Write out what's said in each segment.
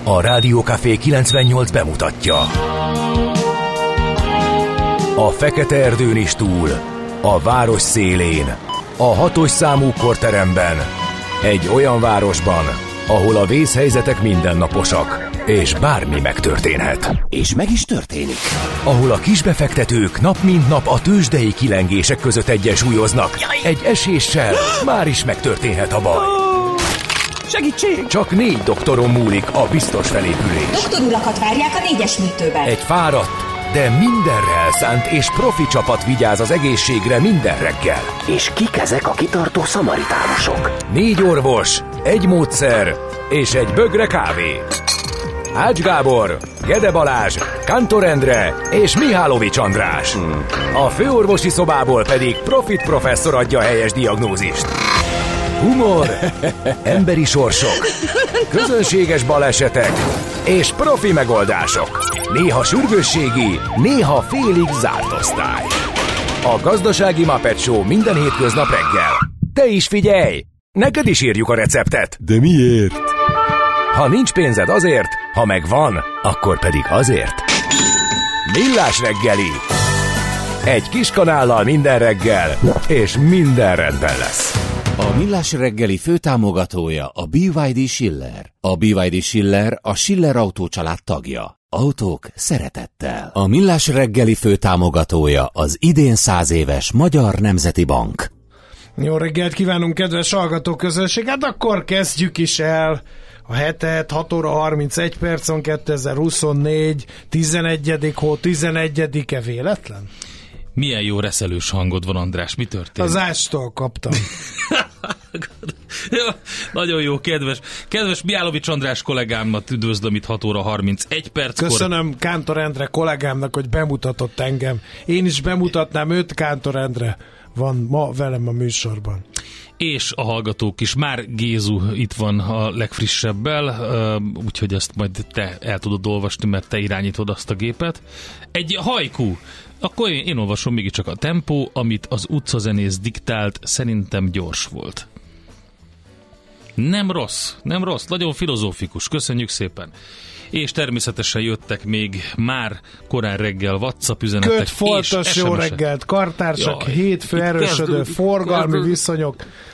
A Rádió Café 98 bemutatja. A fekete erdőn is túl, a város szélén, a 6-os számú korteremben, egy olyan városban, ahol a vészhelyzetek mindennaposak, és bármi megtörténhet. És meg is történik. Ahol a kisbefektetők nap mint nap a tőzsdei kilengések között egyensúlyoznak. Egy eséssel már is megtörténhet a baj. Segítség! Csak 4 doktoron múlik a biztos felépülés. Doktor urakat várják a 4-es műtőben. Egy fáradt, de mindenre elszánt és profi csapat vigyáz az egészségre minden reggel. És kik ezek a kitartó szamaritánusok? 4 orvos, egy módszer és egy bögre kávé. Ács Gábor, Gede Balázs, Kántor Endre és Mihálovics András. A főorvosi szobából pedig Profit professzor adja a helyes diagnózist. Humor, emberi sorsok, közönséges balesetek és profi megoldások. Néha sürgősségi, néha félig zárt osztály. A Gazdasági Muppet Show minden hétköznap reggel. Te is figyelj! Neked is írjuk a receptet. De miért? Ha nincs pénzed azért, ha megvan, akkor pedig azért. Millás reggeli. Egy kis kanállal minden reggel, és minden rendben lesz. A Millás reggeli főtámogatója a BYD Schiller. A BYD Schiller a Schiller Autó család tagja. Autók szeretettel. A Millás reggeli főtámogatója az idén 100 éves Magyar Nemzeti Bank. Jó reggelt kívánunk, kedves hallgatóközönség! Hát akkor kezdjük is el a hetet, 6 óra 31 percon, 2024, 11. hó, 11-e véletlen? Milyen jó reszelős hangod van, András, mi történt? Az Ástól kaptam. Nagyon jó, kedves Mihálovics András kollégámat üdvözlöm itt 6 óra 31 perckor. Köszönöm Kántor Endre kollégámnak, hogy bemutatott engem. Én is bemutatnám őt, Kántor Endre van ma velem a műsorban. És a hallgatók is. Már Gézu itt van a legfrissebbel, úgyhogy ezt majd te el tudod olvasni, mert te irányítod azt a gépet. Egy haiku. Akkor én olvasom mégiscsak a tempó, amit az utcazenész diktált, szerintem gyors volt. Nem rossz, nagyon filozófikus, köszönjük szépen. És természetesen jöttek még már korán reggel WhatsApp üzenetek és Kötfoltos jó reggelt, kartársak, hétfő erősödő forgalmi viszonyok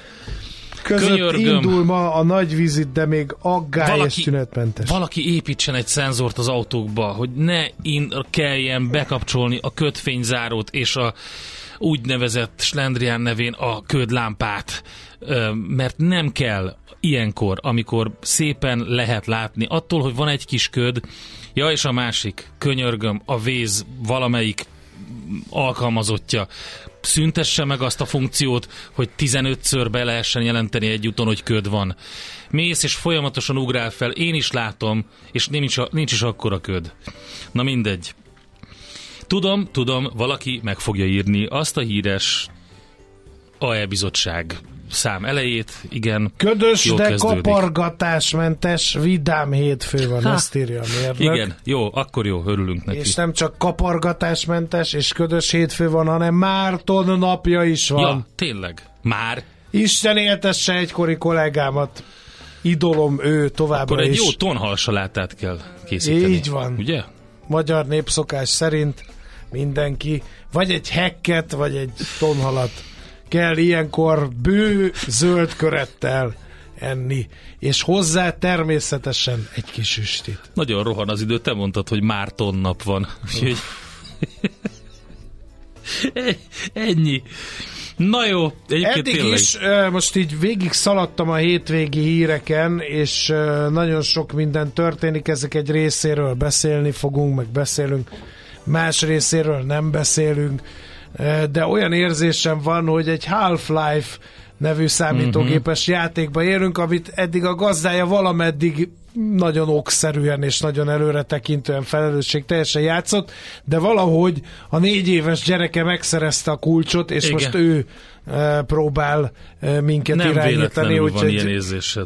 között indul ma a nagy vizit, de még aggályos tünetmentes. Valaki építsen egy szenzort az autókba, hogy ne kelljen bekapcsolni a kötfényzárót és a úgynevezett slendrián nevén a ködlámpát, mert nem kell ilyenkor, amikor szépen lehet látni, attól, hogy van egy kis köd, ja, és a másik, könyörgöm, a Waze valamelyik alkalmazottja szüntesse meg azt a funkciót, hogy 15-ször be lehessen jelenteni egy úton, hogy köd van. Mész és folyamatosan ugrál fel, én is látom, és nincs is akkora köd. Na mindegy. Tudom, valaki meg fogja írni azt a híres AE bizottság szám elejét, igen. Ködös, de kapargatásmentes, vidám hétfő van, ezt írja a mérnök. Igen, jó, akkor jó, örülünk neki. És nem csak kapargatásmentes és ködös hétfő van, hanem Márton napja is van. Ja, tényleg, már. Isten éltesse egykori kollégámat, idolom ő továbbra akkor is. Akkor egy jó tonhalsalátát kell készíteni. Így van. Ugye? Magyar népszokás szerint mindenki vagy egy hekket, vagy egy tonhalat kell ilyenkor bő zöld körettel enni, és hozzá természetesen egy kis üstit. Nagyon rohan az idő, te mondtad, hogy Márton nap van. Úgyhogy ennyi. Na jó, eddig tényleg. is, most így végig szaladtam a hétvégi híreken, és nagyon sok minden történik, ezek egy részéről beszélni fogunk, meg beszélünk, más részéről nem beszélünk, de olyan érzésem van, hogy egy Half-Life nevű számítógépes játékba élünk, amit eddig a gazdája valameddig nagyon okszerűen és nagyon előretekintően felelősségteljesen játszott, de valahogy a 4 éves gyereke megszerezte a kulcsot, és igen, most ő próbál minket nem irányítani. Nem véletlenül van ilyen érzésed.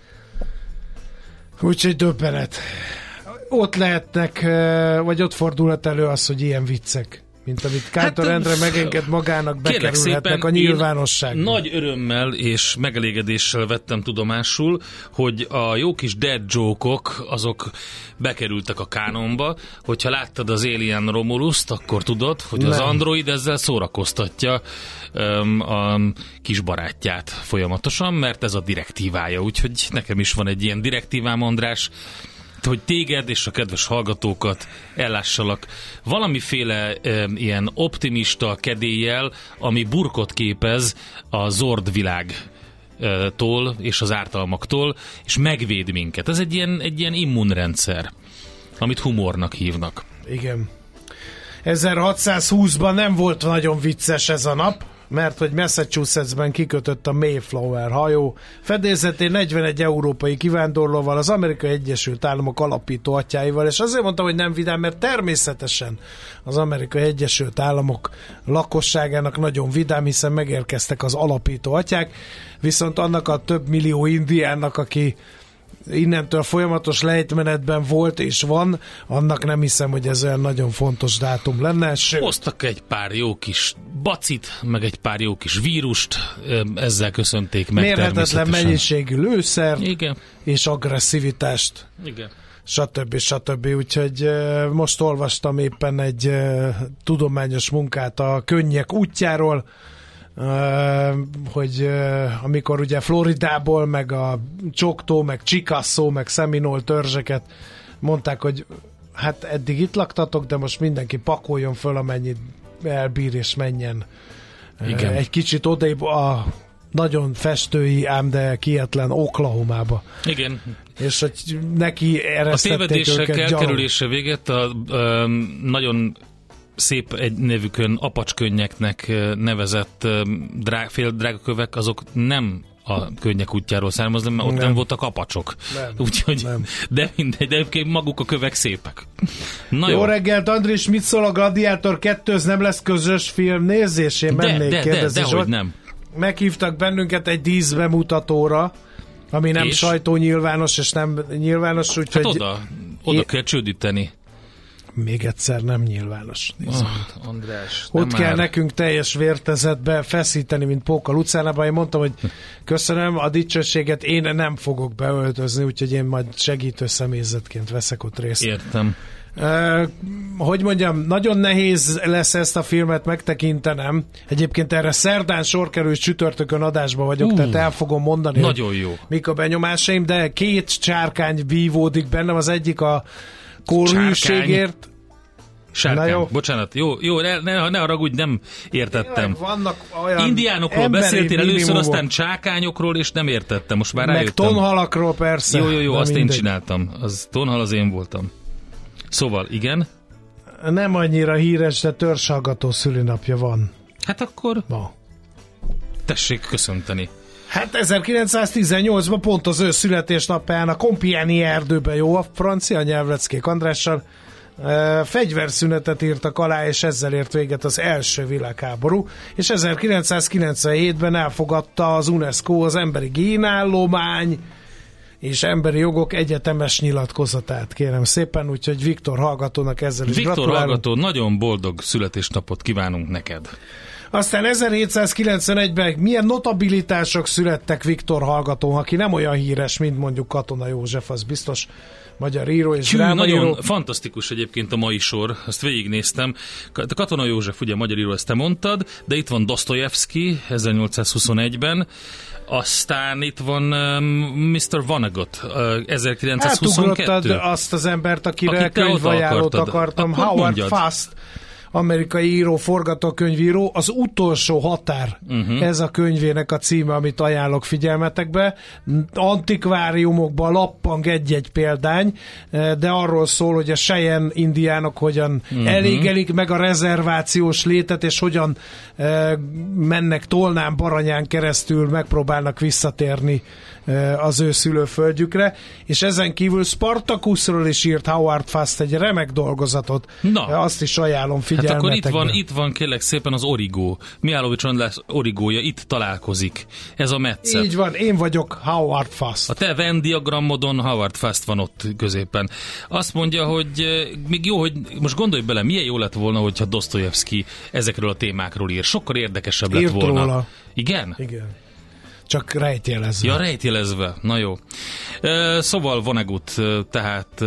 Úgyhogy döbbenet. Ott lehetnek, vagy ott fordulhat elő az, hogy ilyen viccek mint amit Kántor Endre megenged magának, bekerülhetnek a nyilvánosságba. Nagy örömmel és megelégedéssel vettem tudomásul, hogy a jó kis dead joke-ok, azok bekerültek a kánonba. Hogyha láttad az Alien Romulust, akkor tudod, hogy az android ezzel szórakoztatja a kis barátját folyamatosan, mert ez a direktívája. Úgyhogy nekem is van egy ilyen direktívám, András, hogy téged és a kedves hallgatókat ellássalak valamiféle ilyen optimista kedéllyel, ami burkot képez a Zord világtól és az ártalmaktól, és megvéd minket. Ez egy ilyen immunrendszer, amit humornak hívnak. Igen. 1620-ban nem volt nagyon vicces ez a nap, mert hogy Massachusettsben kikötött a Mayflower hajó. Fedélzetén 41 európai kivándorlóval, az Amerikai Egyesült Államok alapító atyáival, és azért mondtam, hogy nem vidám, mert természetesen az Amerikai Egyesült Államok lakosságának nagyon vidám, hiszen megérkeztek az alapító atyák, viszont annak a több millió indiánnak, aki innentől folyamatos lejtmenetben volt és van, annak nem hiszem, hogy ez olyan nagyon fontos dátum lenne. Hoztak egy pár jó kis bacit, meg egy pár jó kis vírust, ezzel köszönték meg mérhetetlen mennyiségű lőszert, igen, és agresszivitást. Igen. Stb. Úgyhogy most olvastam éppen egy tudományos munkát a könnyek útjáról, hogy amikor ugye Floridából, meg a Choctaw, meg Chickasaw, meg Seminole törzseket mondták, hogy hát eddig itt laktatok, de most mindenki pakoljon föl, amennyit elbír, és menjen. Igen. Egy kicsit odébb a nagyon festői, ám de kietlen Oklahomába. Igen. És hogy neki eresztették őket. A tévedések elkerülése véget a nagyon szép egy nevükön apacskönnyeknek nevezett fél drágakövek, azok nem a könnyek útjáról származnak, mert ott nem voltak apacsok. Úgyhogy, nem. De mindegy, de egyébként maguk a kövek szépek. Na jó reggelt, Andris, mit szól a Gladiátor 2, ez nem lesz közös film nézésén? Mennék kérdezni. De hogy nem. Meghívtak bennünket egy díszbemutatóra, ami nem sajtónyilvános, és nem nyilvános, úgyhogy... Hát oda kell csődíteni. Még egyszer nem nyilvános. András, ott kell nekünk teljes vértezetbe feszíteni, mint Póka Lucánában. Én mondtam, hogy köszönöm a dicsőséget, én nem fogok beöltözni, úgyhogy én majd segítő személyzetként veszek ott részt. Értem. Hogy mondjam, nagyon nehéz lesz ezt a filmet megtekintenem. Egyébként erre szerdán sor kerül, csütörtökön adásban vagyok, tehát el fogom mondani, nagyon jó. Mik a benyomásaim, de 2 csárkány vívódik bennem, az egyik a kórhűségért. Sárkány, bocsánat. Jó, ne haragudj, nem értettem. Vannak olyan indiánokról beszéltél először, aztán csákányokról, és nem értettem. Most már rájöttem. Meg tonhalakról persze. Jó, azt mindegy. Én csináltam. Az tonhal az én voltam. Szóval, igen. Nem annyira híres, de törzshallgató szülinapja van. Hát akkor ma. Tessék köszönteni. Hát 1918-ban pont az ő születésnapján a Compiègne erdőben, jó, a francia nyelvleckék Andrással fegyverszünetet írtak alá, és ezzel ért véget az első világháború, és 1997-ben elfogadta az UNESCO az emberi génállomány és emberi jogok egyetemes nyilatkozatát, kérem szépen, úgyhogy Viktor hallgatónak ezzel is gratulálunk. Viktor hallgató, nagyon boldog születésnapot kívánunk neked. Aztán 1791-ben milyen notabilitások születtek Viktor hallgató, aki nem olyan híres, mint mondjuk Katona József, az biztos magyar író és drámaíró. Nagyon fantasztikus egyébként a mai sor, ezt végignéztem. Katona József, ugye magyar író, ezt te mondtad, de itt van Dostoyevsky 1821-ben, aztán itt van Mr. Vonnegut 1922. Átugrottad azt az embert, akire könyvajánlót akartam, Howard Fast, amerikai író, forgatókönyvíró, az utolsó határ. Ez a könyvének a címe, amit ajánlok figyelmetekbe. Antikváriumokban lappang egy-egy példány, de arról szól, hogy a Cheyenne indiánok hogyan elégelik meg a rezervációs létet, és hogyan mennek Tolnán, Baranyán keresztül, megpróbálnak visszatérni az ő szülőföldjükre, és ezen kívül Spartacusról is írt Howard Fast egy remek dolgozatot. Azt is ajánlom figyelmetekbe. figyelmetekben. Hát akkor itt van kérlek szépen az Origo. Mihálovics András Origója itt találkozik. Ez a metszet. Így van, én vagyok Howard Fast. A te Venn diagramodon Howard Fast van ott középen. Azt mondja, hogy még jó, hogy most gondolj bele, milyen jó lett volna, hogyha Dostoyevsky ezekről a témákról ír. Sokkal érdekesebb lett volna. Róla. Igen? Igen. Csak rejtjelezve. Ja, rejtjelezve. Na jó. Szóval Vonnegut, tehát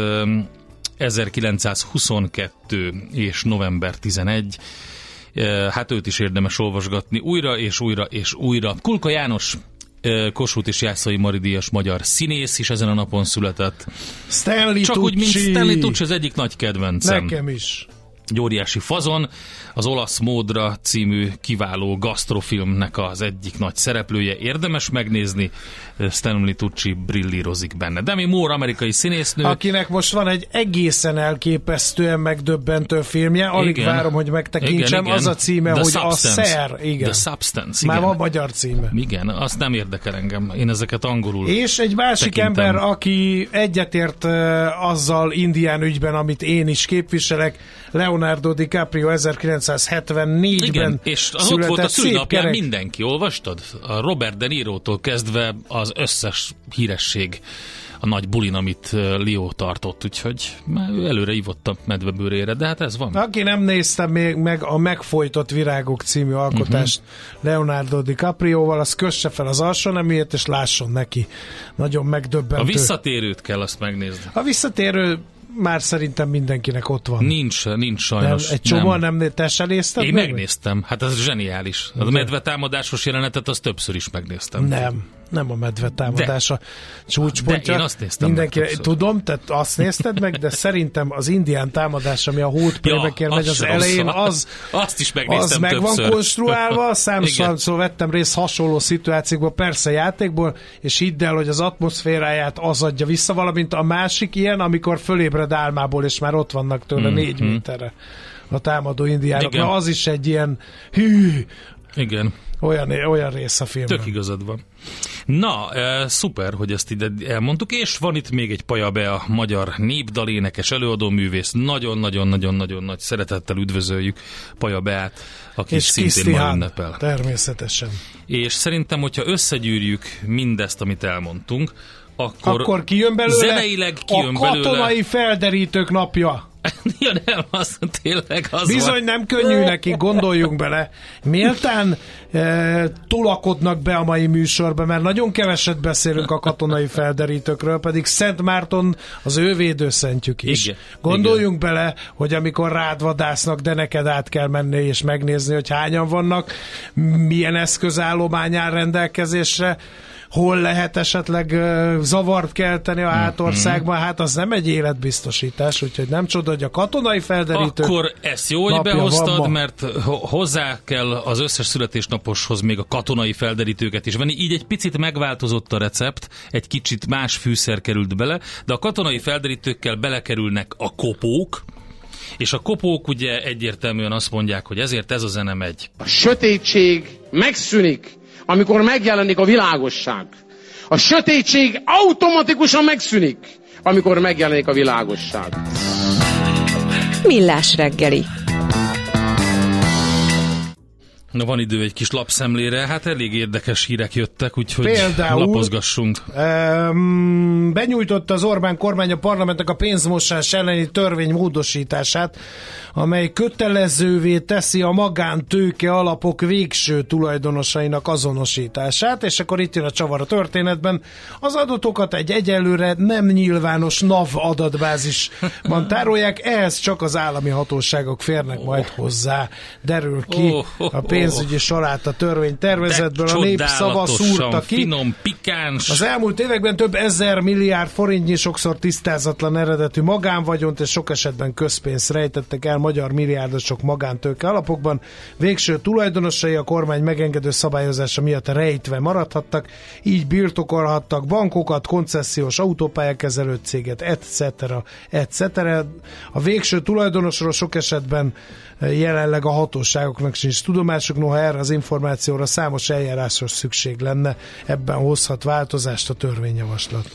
1922 és november 11. Hát őt is érdemes olvasgatni újra és újra és újra. Kulka János, Kossuth és Jászai Mari díjas magyar színész is ezen a napon született. Stanley Csak Tucci. úgy, mint Stanley Tucci, az egyik nagy kedvencem. Nekem is. Egy óriási fazon, az Olasz Módra című kiváló gasztrofilmnek az egyik nagy szereplője, érdemes megnézni, Stanley Tucci brillírozik benne. Demi Moore, amerikai színésznő. Akinek most van egy egészen elképesztően megdöbbentő filmje, alig igen. várom, hogy megtekintsem, igen. Az a címe, The hogy Substance. a Szer. Igen. The Substance, igen. Már van magyar címe. Igen, azt nem érdekel engem. Én ezeket angolul És egy másik tekintem. ember, aki egyetért azzal Indián ügyben, amit én is képviselek, Leonardo DiCaprio 1974-ben igen, és az ott volt a szülinapján mindenki, olvastad? A Robert De Niro-tól kezdve az összes híresség a nagy bulin, amit Leo tartott, úgyhogy már ő előre ivott a medvebőrére, de hát ez van. Aki nem nézte még meg a Megfojtott virágok című alkotást Leonardo DiCaprioval, az kösse fel az alsó neműjét, és lásson neki. Nagyon megdöbbentő. A Visszatérőt kell azt megnézni. A Visszatérő már szerintem mindenkinek ott van. Nincs sajnos. Nem, egy csomó nem. Te se nézted? Én megnéztem. Hát ez zseniális. A medvetámadásos jelenetet azt többször is megnéztem. Nem a medvetámadása csúcspontja. De én azt néztem mindenki, tudom, tehát azt nézted meg, de szerintem az indián támadás, ami a hódprémekért megy az elején, azt is megnéztem az meg többször. van konstruálva, számszor vettem részt hasonló szituációkban, persze játékból, és hidd el, hogy az atmoszféráját az adja vissza, valamint a másik ilyen, amikor fölébred álmából, és már ott vannak tőle 4 méterre a támadó indiánok. Na, az is egy ilyen igen. Olyan rész a filmben. Tök igazad van. Na, szuper, hogy ezt ide elmondtuk, és van itt még egy Paja Be, a magyar népdalénekes előadóművész. Nagyon-nagyon-nagyon-nagyon nagy szeretettel üdvözöljük Paja Beát, aki és szintén ma ünnepel. Természetesen. És szerintem, hogyha összegyűrjük mindezt, amit elmondtunk, akkor kijön belőle zeneileg kijön a katonai felderítők napja. Ja, nem, az tényleg az bizony van. Nem könnyű nekik, gondoljunk bele. Méltán tolakodnak be a mai műsorba, mert nagyon keveset beszélünk a katonai felderítőkről, pedig Szent Márton az ő védőszentjük is. Igen, gondoljunk bele, hogy amikor rád vadásznak, de neked át kell menni és megnézni, hogy hányan vannak, milyen eszközállományán áll rendelkezésre, hol lehet esetleg zavart kelteni a hátországban, hát az nem egy életbiztosítás, úgyhogy nem csoda, hogy a katonai felderítő. Akkor ezt jó, hogy behoztad, mert hozzá kell az összes születésnaposhoz még a katonai felderítőket is venni, így egy picit megváltozott a recept, egy kicsit más fűszer került bele, de a katonai felderítőkkel belekerülnek a kopók, és a kopók ugye egyértelműen azt mondják, hogy ezért ez a zene megy. A sötétség megszűnik, amikor megjelenik a világosság. A sötétség automatikusan megszűnik, amikor megjelenik a világosság. Millás reggeli. Na, van idő egy kis lapszemlére, hát elég érdekes hírek jöttek, úgyhogy például, lapozgassunk. Benyújtotta az Orbán kormány a parlamentnek a pénzmosás elleni törvény módosítását, amely kötelezővé teszi a magántőke alapok végső tulajdonosainak azonosítását, és akkor itt jön a csavar a történetben. Az adatokat egy egyelőre nem nyilvános NAV adatbázisban tárolják, ehhez csak az állami hatóságok férnek majd hozzá. Derül ki a pénzügyi sorát a törvénytervezetből, a Népszava szúrta ki. Finom, pikáns. Az elmúlt években több 1000 milliárd forintnyi, sokszor tisztázatlan eredetű magánvagyont és sok esetben közpénzt rejtettek el magyar milliárdosok magántőke alapokban. Végső tulajdonosai a kormány megengedő szabályozása miatt rejtve maradhattak, így birtokolhattak bankokat, koncesziós autópályakezelő céget, etc. A végső tulajdonosról sok esetben jelenleg a hatóságoknak sincs tudomásuk, noha erre az információra számos eljárásos szükség lenne, ebben hozhat változást a törvényjavaslat.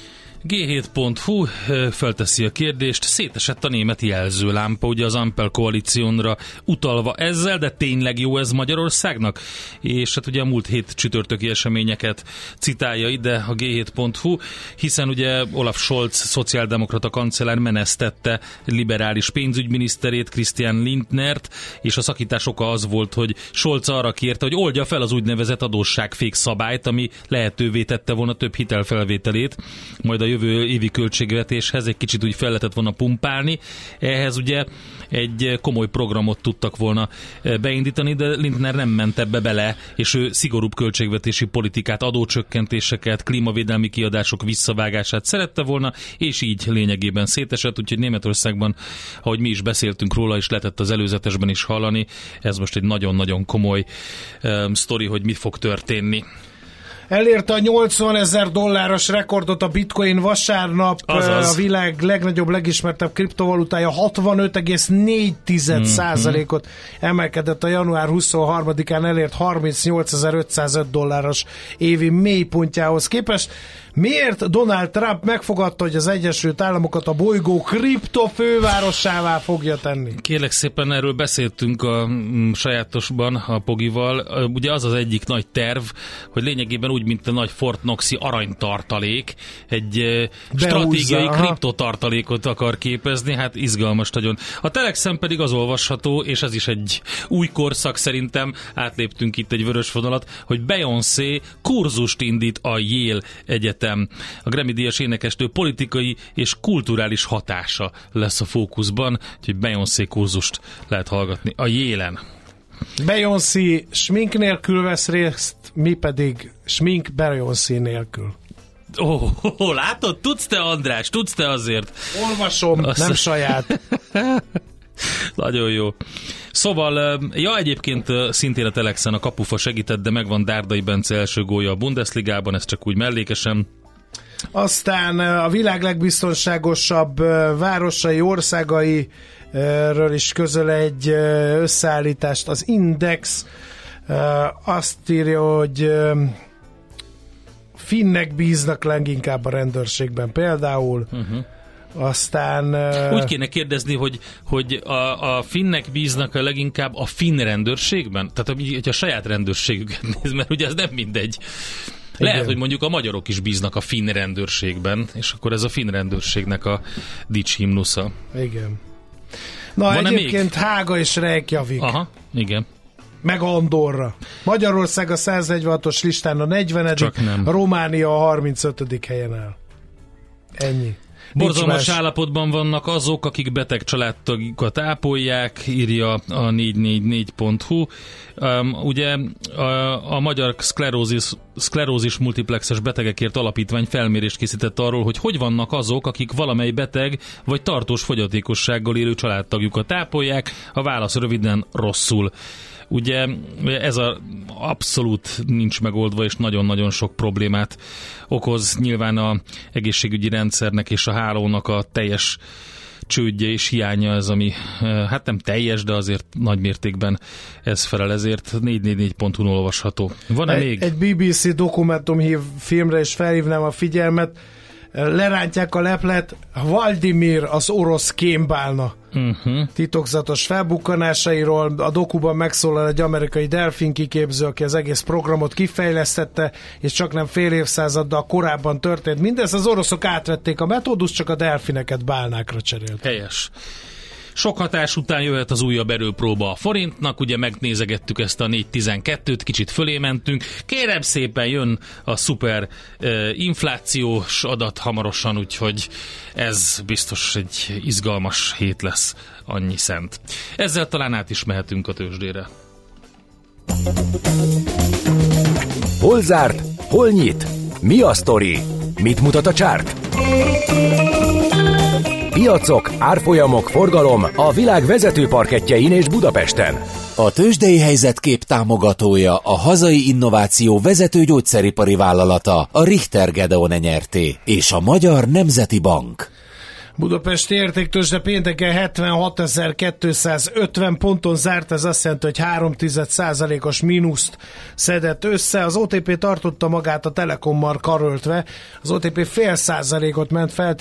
G7.hu felteszi a kérdést, szétesett a német jelzőlámpa, ugye az Ampel koalíciónra utalva ezzel, de tényleg jó ez Magyarországnak? És hát ugye a múlt hét csütörtöki eseményeket citálja ide a G7.hu, hiszen ugye Olaf Scholz szociáldemokrata kancellár menesztette liberális pénzügyminiszterét, Christian Lindnert, és a szakítás oka az volt, hogy Scholz arra kérte, hogy oldja fel az úgynevezett adósságfék szabályt, ami lehetővé tette volna több hitelfelvételét, majd a jövő évi költségvetéshez egy kicsit úgy fel lehetett volna pumpálni. Ehhez ugye egy komoly programot tudtak volna beindítani, de Lindner nem ment ebbe bele, és ő szigorúbb költségvetési politikát, adócsökkentéseket, klímavédelmi kiadások visszavágását szerette volna, és így lényegében szétesett, úgyhogy Németországban, ahogy mi is beszéltünk róla, és lehetett az előzetesben is hallani, ez most egy nagyon-nagyon komoly sztori, hogy mit fog történni. Elérte a $80,000 rekordot a bitcoin vasárnap, azaz. A világ legnagyobb, legismertebb kriptovalutája 65,4%-ot emelkedett a január 23-án elért $38,505 évi mélypontjához képest. Miért Donald Trump megfogadta, hogy az Egyesült Államokat a bolygó kriptofővárosává fogja tenni? Kérlek szépen, erről beszéltünk a sajátosban a Pogival. Ugye az az egyik nagy terv, hogy lényegében úgy, mint a nagy Fort Knox-i aranytartalék, egy stratégiai kriptotartalékot akar képezni, hát izgalmas nagyon. A Telexen pedig az olvasható, és ez is egy új korszak szerintem, átléptünk itt egy vörös vonalat, hogy Beyoncé kurzust indít a Yale Egyetem. A Grammy-díjas énekestő politikai és kulturális hatása lesz a fókuszban, úgyhogy Beyoncé kurzust lehet hallgatni a Yale-en. Beyoncé smink nélkül vesz részt, mi pedig smink Beyoncé nélkül. Látod? Tudsz te, András? Tudsz te azért? Olvasom, nem saját. Nagyon jó. Szóval, egyébként szintén a Telexen a kapufa segített, de megvan Dárdai Bence első gólja a Bundesligában, ez csak úgy mellékesen. Aztán a világ legbiztonságosabb városai, országairől is közöl egy összeállítást. Az Index azt írja, hogy finnek bíznak leginkább a rendőrségben például. Aztán... Úgy kéne kérdezni, hogy a finnek bíznak a leginkább a finn rendőrségben? Tehát hogy a saját rendőrségüket néz, mert ugye ez nem mindegy. Lehet, igen, hogy mondjuk a magyarok is bíznak a finn rendőrségben, és akkor ez a finn rendőrségnek a dicshimnusza. Igen. Na, van egyébként Hága és Reykjavik. Aha, igen. Meg Andorra. Magyarország a 146-os listán a 40. Románia a 35. helyen áll. Ennyi. Borzalmas állapotban vannak azok, akik beteg családtagokat ápolják, írja a 444.hu. Ugye a Magyar Szklerózis Multiplexes Betegekért Alapítvány felmérést készített arról, hogy vannak azok, akik valamely beteg vagy tartós fogyatékossággal élő családtagjukat ápolják. A válasz röviden rosszul. Ugye ez abszolút nincs megoldva, és nagyon-nagyon sok problémát okoz nyilván az egészségügyi rendszernek és a hálónak a teljes csődje és hiánya ez, ami hát nem teljes, de azért nagy mértékben ez felel, ezért 444.hu-n olvasható. Van-e még? Egy BBC dokumentumfilmre is felhívnám a figyelmet. Lerántják a leplet, Vladimir az orosz kémbálna titokzatos felbukkanásairól. A dokuban megszólal egy amerikai delfinkiképző, aki az egész programot kifejlesztette, és csak nem fél évszázaddal korábban történt. Mindez az oroszok átvették a metódust, csak a delfineket bálnákra cserélt. Helyes. Sok hatás után jöhet az újabb erőpróba a forintnak, ugye megnézegettük ezt a 4.12-t, kicsit fölé mentünk. Kérem szépen, jön a szuper inflációs adat hamarosan, úgyhogy ez biztos egy izgalmas hét lesz, annyi szent. Ezzel talán át is mehetünk a tőzsdére. Hol zárt? Hol nyit? Mi a sztori? Mit mutat a csárt? Piacok, árfolyamok, forgalom a világ vezető parkettjein és Budapesten. A tőzsdei helyzetkép támogatója a hazai innováció vezető gyógyszeripari vállalata, a Richter Gedeon Nyrt. És a Magyar Nemzeti Bank. Budapesti értéktőzsde pénteken 76.250 ponton zárt, ez azt jelenti, hogy 0,3%-os mínuszt szedett össze. Az OTP tartotta magát a Telekommal karöltve, az OTP 0,5%-ot ment fel,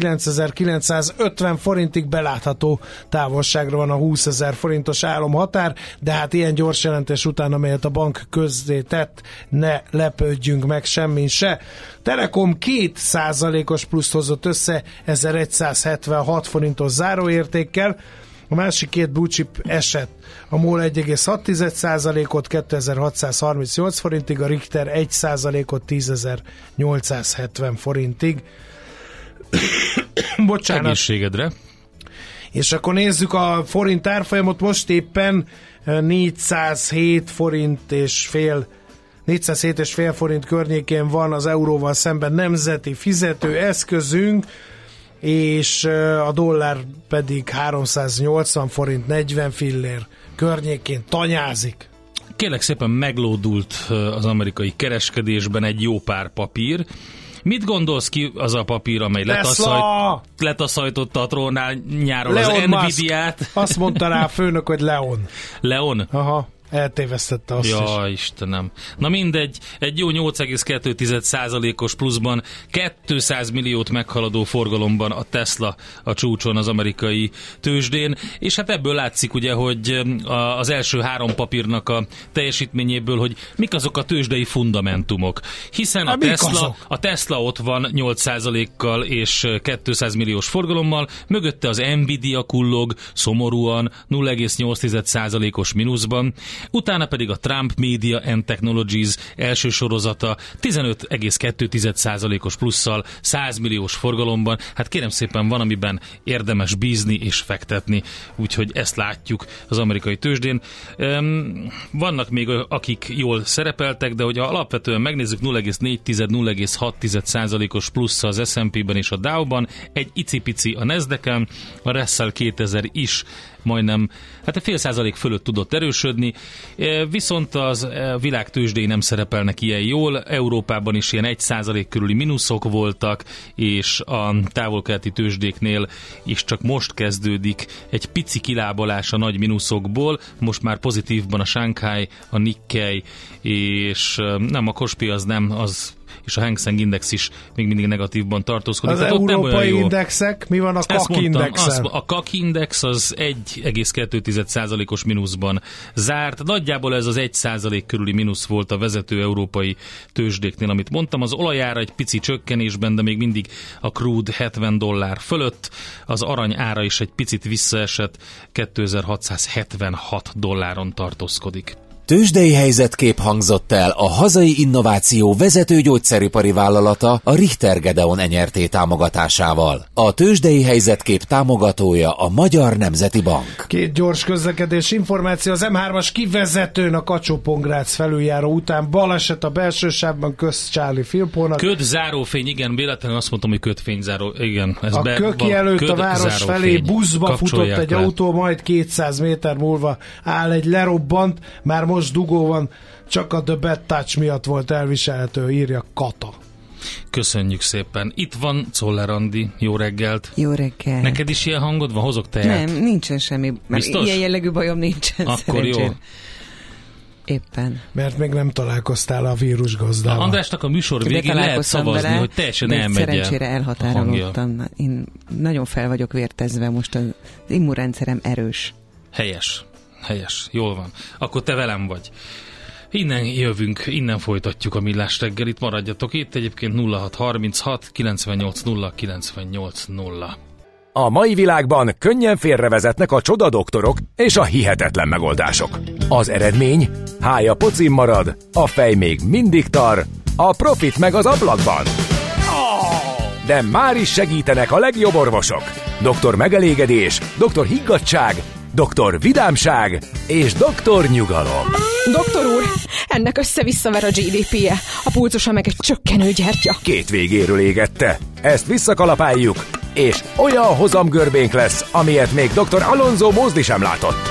19.950 forintig, belátható távolságra van a 20.000 forintos álomhatár, de hát ilyen gyors jelentés után, amelyet a bank közzé tett, ne lepődjünk meg semmin se. Telekom 2%-os pluszt hozott össze 1176 forintos záróértékkel, a másik két blue chip esett. A MOL 1,6%-ot 2638 forintig, a Richter 1%-ot 10.870 forintig. Bocsánat. Egészségedre. És akkor nézzük a forint árfolyamot, most éppen 407 forint és fél 407,5 forint környékén van az euróval szemben nemzeti fizetőeszközünk, és a dollár pedig 380 forint 40 fillér környékén tanyázik. Kérlek szépen, meglódult az amerikai kereskedésben egy jó pár papír. Mit gondolsz ki az a papír, amely letaszajtotta a trónál nyáron az Nvidia-t? Azt mondta rá a főnök, hogy Leon. Leon? Aha. Eltévesztette azt is. Ja, Istenem. Na mindegy, egy jó 8,2%-os pluszban 200 milliót meghaladó forgalomban a Tesla a csúcson az amerikai tőzsdén, és hát ebből látszik ugye, hogy az első három papírnak a teljesítményéből, hogy mik azok a tőzsdei fundamentumok. Hiszen a Tesla ott van 8%-kal és 200 milliós forgalommal, mögötte az Nvidia kullog szomorúan 0,8%-os mínuszban, utána pedig a Trump Media and Technologies első sorozata 15,2%-os plusszal 100 milliós forgalomban. Hát kérem szépen, van, amiben érdemes bízni és fektetni, úgyhogy ezt látjuk az amerikai tőzsdén. Vannak még akik jól szerepeltek, de hogyha alapvetően megnézzük, 0,4-0,6%-os plusz az S&P-ben és a Dow-ban, egy icipici a Nasdaq-en, a Russell 2000 is majdnem, hát a 0,5% fölött tudott erősödni, viszont az világ tőzsdei nem szerepelnek ilyen jól, Európában is ilyen 1% körüli mínuszok voltak, és a távol-keleti tőzsdéknél is csak most kezdődik egy pici kilábalás a nagy mínuszokból, most már pozitívban a Shanghai, a Nikkei, és nem, a Kospi az nem, az és a Hang Seng Index is még mindig negatívban tartózkodik. Az európai indexek, mi van a CAC indexen? A CAC Index az 1,2%-os mínuszban zárt. Nagyjából ez az 1% körüli mínusz volt a vezető európai tőzsdéknél, amit mondtam. Az olajára egy pici csökkenésben, de még mindig a crude $70 fölött. Az arany ára is egy picit visszaesett, $2676 tartózkodik. Tőzsdei helyzetkép hangzott el a hazai innováció vezető gyógyszeripari vállalata, a Richter Gedeon Enyerté támogatásával. A tőzsdei helyzetkép támogatója a Magyar Nemzeti Bank. Két gyors közlekedés információ. Az M3-as kivezetőn a Kacsó-Pongrác felüljáró után baleset a belső sávban Közcsáli Filpónak. Ködzárófény, igen, véletlenül azt mondtam, hogy ködfényzáró, igen. Ez a Köki előtt a város felé buszba futott egy autó, majd 200 méter múlva áll egy lerobbant, már most dugó van, csak a The Bad Touch miatt volt elviselhető, írja Kata. Köszönjük szépen. Itt van Czoller Andi. Jó reggelt. Jó reggelt. Neked is ilyen hangod van? Hozok teját? Nem, nincsen semmi. Biztos? Ilyen jellegű bajom nincsen. Akkor szerencsére. jó. Éppen. Mert még nem találkoztál a vírusgazdával. Andrásnak a műsor végén lehet szavazni, vele, hogy teljesen elmegye. Szerencsére elhatárolódtam. Én nagyon fel vagyok vértezve, most az immunrendszerem erős. Helyes. Jól van. Akkor te velem vagy. Innen jövünk, innen folytatjuk a Millás reggelit, maradjatok itt, egyébként 0636 98 98 0. A mai világban könnyen félrevezetnek a csodadoktorok és a hihetetlen megoldások. Az eredmény? Hája pocim marad, a fej még mindig tar, a profit meg az ablakban. De már is segítenek a legjobb orvosok. Doktor Megelégedés, Doktor Higgadtság, Doktor Vidámság és Doktor Nyugalom. Doktor úr, ennek össze-visszaver a GDP-je, a pulzusa meg egy csökkenő gyertya. Két végéről égette. Ezt visszakalapáljuk, és olyan hozamgörbénk lesz, amilyet még Dr. Alonso Mózdi sem látott.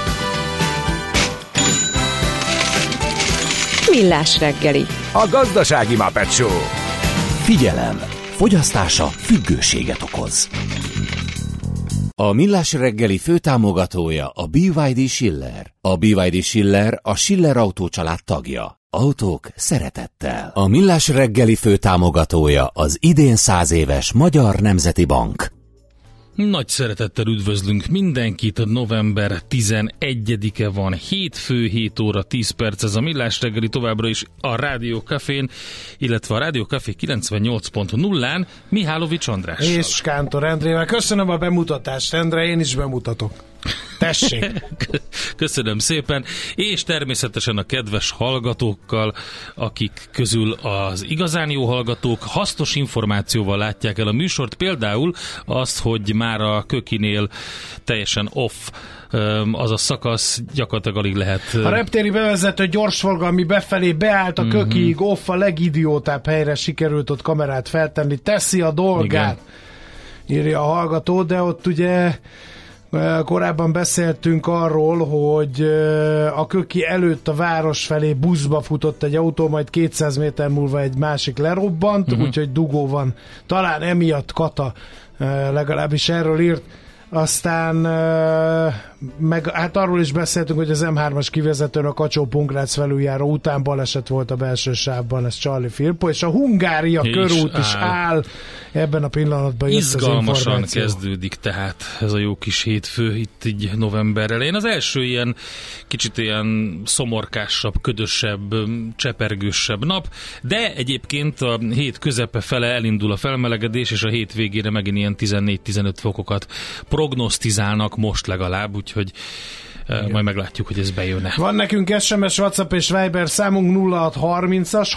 Millás reggeli. A gazdasági Muppet Show. Figyelem! Fogyasztása függőséget okoz. A Millás reggeli főtámogatója a BYD Schiller. A BYD Schiller a Schiller Autó család tagja. Autók szeretettel. A Millás reggeli főtámogatója az idén 100 éves Magyar Nemzeti Bank. Nagy szeretettel üdvözlünk mindenkit, november 11-e van, hétfő, 7 óra 10 perc, ez a Millás reggeli továbbra is a Rádió Cafén, illetve a Rádió Café 98.0-án Mihálovics Andrással. És Kántor Endrével. Köszönöm a bemutatást, Endre, én is bemutatok. Tessék! Köszönöm szépen, és természetesen a kedves hallgatókkal, akik közül az igazán jó hallgatók hasznos információval látják el a műsort, például azt, hogy már a Kökinél teljesen off az a szakasz, gyakorlatilag alig lehet. A reptéri bevezető gyorsforgalmi befelé beállt a Kökiig, off, a legidiótább helyre sikerült ott kamerát feltenni, teszi a dolgát, igen, írja a hallgató, de ott ugye korábban beszéltünk arról, hogy a Köki előtt a város felé buszba futott egy autó, majd 200 méter múlva egy másik lerobbant, úgyhogy dugó van. Talán emiatt Kata legalábbis erről írt. Aztán meg hát arról is beszéltünk, hogy az M3-as kivezetőn a Kacsó-Pongrác felüljáró után baleset volt a belső sávban, ez Charlie Firpo, és a Hungária körút is áll ebben a pillanatban. Izgalmasan kezdődik tehát ez a jó kis hétfő itt így november elején. Az első ilyen kicsit ilyen szomorkásabb, ködösebb, csepergősebb nap, de egyébként a hét közepe fele elindul a felmelegedés, és a hét végére megint ilyen 14-15 fokokat prognosztizálnak most legalább, úgyhogy majd meglátjuk, hogy ez bejön-e. Van nekünk SMS, WhatsApp és Viber számunk 0630-as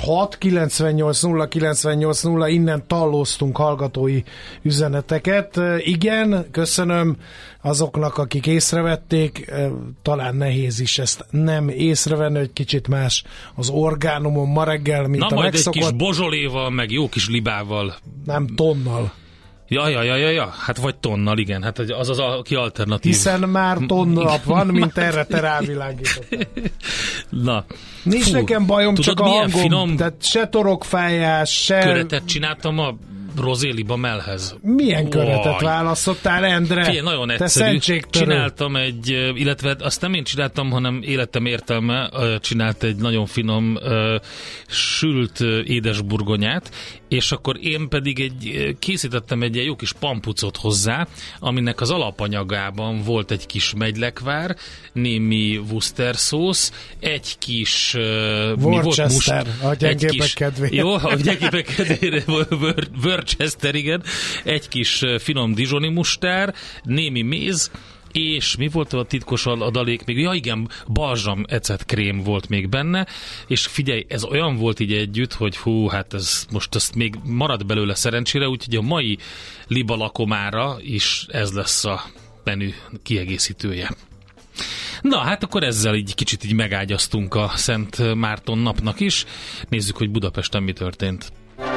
6980980, innen tallóztunk hallgatói üzeneteket. Igen, köszönöm azoknak, akik észrevették, talán nehéz is ezt nem észrevenni, hogy kicsit más az orgánumon ma reggel, mint a megszokott. Egy kis bozsoléval, meg jó kis libával. Nem tonnal. Ja, hát vagy tonnal, igen, hát az aki alternatív. Hiszen már tonnalap van, mint erre te rávilágítottál. Na. Nincs nekem bajom, tudod, csak a hangom, finom tehát se torokfájás, se... Köretet csináltam a rozéliba mellhez. Milyen köretet választottál, Endre? Figyelj, nagyon egyszerű. Csináltam illetve azt nem én csináltam, hanem életem értelme csinált egy nagyon finom sült édesburgonyát, és akkor én pedig készítettem egy jó kis pampucot hozzá, aminek az alapanyagában volt egy kis megylekvár, némi Worcester szósz, egy kis Worcester, a gyengépek kedvére. Jó, a gyengépek kedvére Worcester, igen, egy kis finom dijoni mustár, némi méz, és mi volt a titkos adalék? Még, ja igen, balzsam ecet krém volt még benne, és figyelj, ez olyan volt így együtt, hogy hú, hát ez most ezt még marad belőle szerencsére, úgyhogy a mai liba lakomára is ez lesz a menü kiegészítője. Na, hát akkor ezzel így kicsit így megágyaztunk a Szent Márton napnak is. Nézzük, hogy Budapesten mi történt.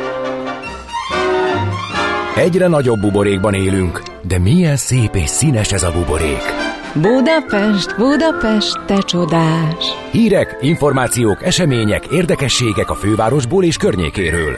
Egyre nagyobb buborékban élünk, de milyen szép és színes ez a buborék. Budapest, Budapest, te csodás! Hírek, információk, események, érdekességek a fővárosból és környékéről.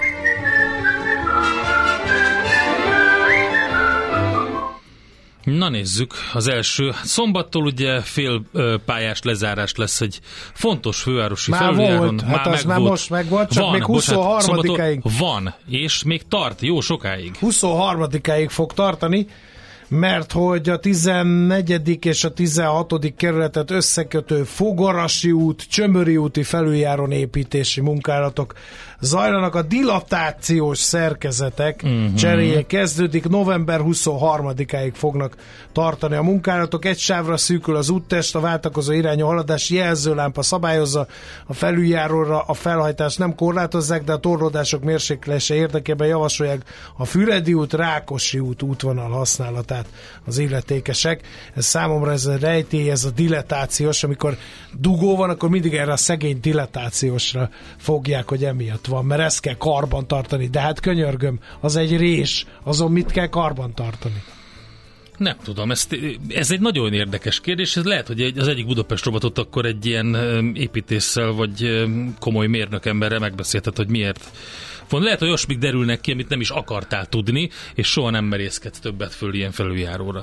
Na nézzük, az első. Szombattól ugye félpályás lezárás lesz egy fontos fővárosi felüljáron. Volt, hát az már most megvolt, csak van, még 23-ig. Van, és még tart jó sokáig. 23-ig fog tartani, mert hogy a 14. és a 16. kerületet összekötő Fogarasi út, Csömöri úti felüljáron építési munkálatok zajlanak, a dilatációs szerkezetek cseréje kezdődik, november 23-áig fognak tartani a munkálatok, egy sávra szűkül az úttest, a váltakozó irányú haladás jelzőlámpa szabályozza, a felüljáróra a felhajtást nem korlátozzák, de a torlódások mérséklése érdekében javasolják a Füredi út, Rákosi út útvonal használatát az illetékesek. Ez számomra ez a rejtély, ez a dilatációs, amikor dugó van, akkor mindig erre a szegény dilatációsra fogják, hogy emiatt van, mert ezt kell karban tartani, de hát könyörgöm, az egy rés, azon mit kell karban tartani? Nem tudom, ez egy nagyon érdekes kérdés, ez lehet, hogy az egyik Budapest robotot akkor egy ilyen építéssel vagy komoly mérnökemberrel megbeszéltet, hogy miért Lehet, hogy olyasmik derülnek ki, amit nem is akartál tudni, és soha nem merészkedsz többet föl ilyen felüljáróra.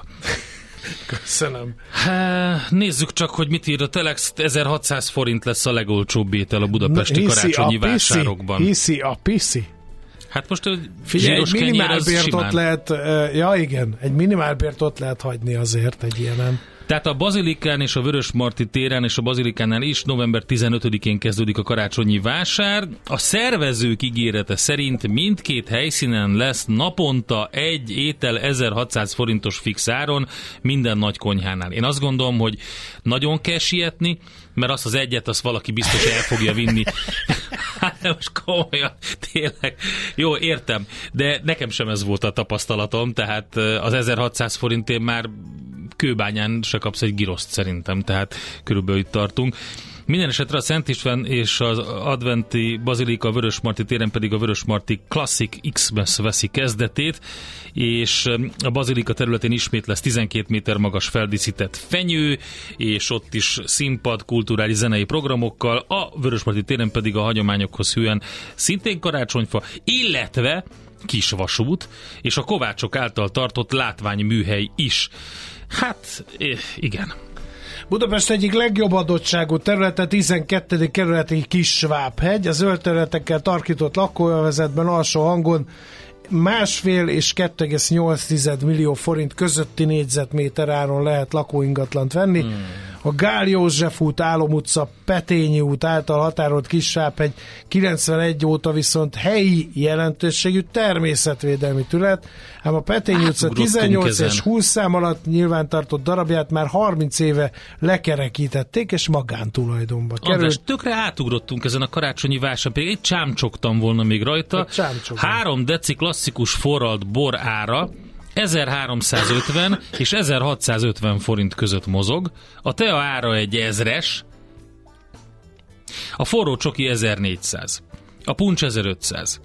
Köszönöm. Nézzük csak, hogy mit ír a Telex. 1600 forint lesz a legolcsóbb étel a budapesti karácsonyi vásárokban. Hiszi a piszi. Hát most figyelj, egy minimálbért ott lehet, egy minimálbért ott lehet hagyni azért egy ilyenen. Tehát a Bazilikán és a Vörösmarty téren és a Bazilikánál is november 15-én kezdődik a karácsonyi vásár. A szervezők ígérete szerint mindkét helyszínen lesz naponta egy étel 1600 forintos fix áron minden nagy konyhánál. Én azt gondolom, hogy nagyon kell sietni, mert azt az egyet, azt valaki biztos el fogja vinni. Hát most komolyan, tényleg. Jó, értem, de nekem sem ez volt a tapasztalatom, tehát az 1600 forintért már Kőbányán se kapsz egy giroszt szerintem, tehát körülbelül itt tartunk. Minden esetre a Szent István és az adventi bazilika a Vörösmarty téren pedig a Vörösmarty Classic Xmas veszi kezdetét, és a bazilika területén ismét lesz 12 méter magas feldíszített fenyő, és ott is színpad, kulturális zenei programokkal, a Vörösmarty téren pedig a hagyományokhoz hűen szintén karácsonyfa, illetve kisvasút, és a kovácsok által tartott látványműhely is. Hát, igen. Budapest egyik legjobb adottságú területe 12. kerületi Kis-Svábhegy. A zöld területekkel tarkított lakóövezetben alsó hangon 1,5 és 2,8 millió forint közötti négyzetméter áron lehet lakóingatlant venni. A Gál József út, Álom utca, Petényi út által határolt Kis-Svábhegy 91 óta viszont helyi jelentőségű természetvédelmi terület, ám a Petényi utca 18 és 20 szám alatt nyilvántartott darabját már 30 éve lekerekítették, és magántulajdonba került. András, tökre átugrottunk ezen a karácsonyi vásárpégen, egy csámcsogtam volna még rajta. 3 deci klasszikus forralt bor ára 1350 és 1650 forint között mozog, a tea ára egy 1000-es, a forró csoki 1400, a puncs 1500,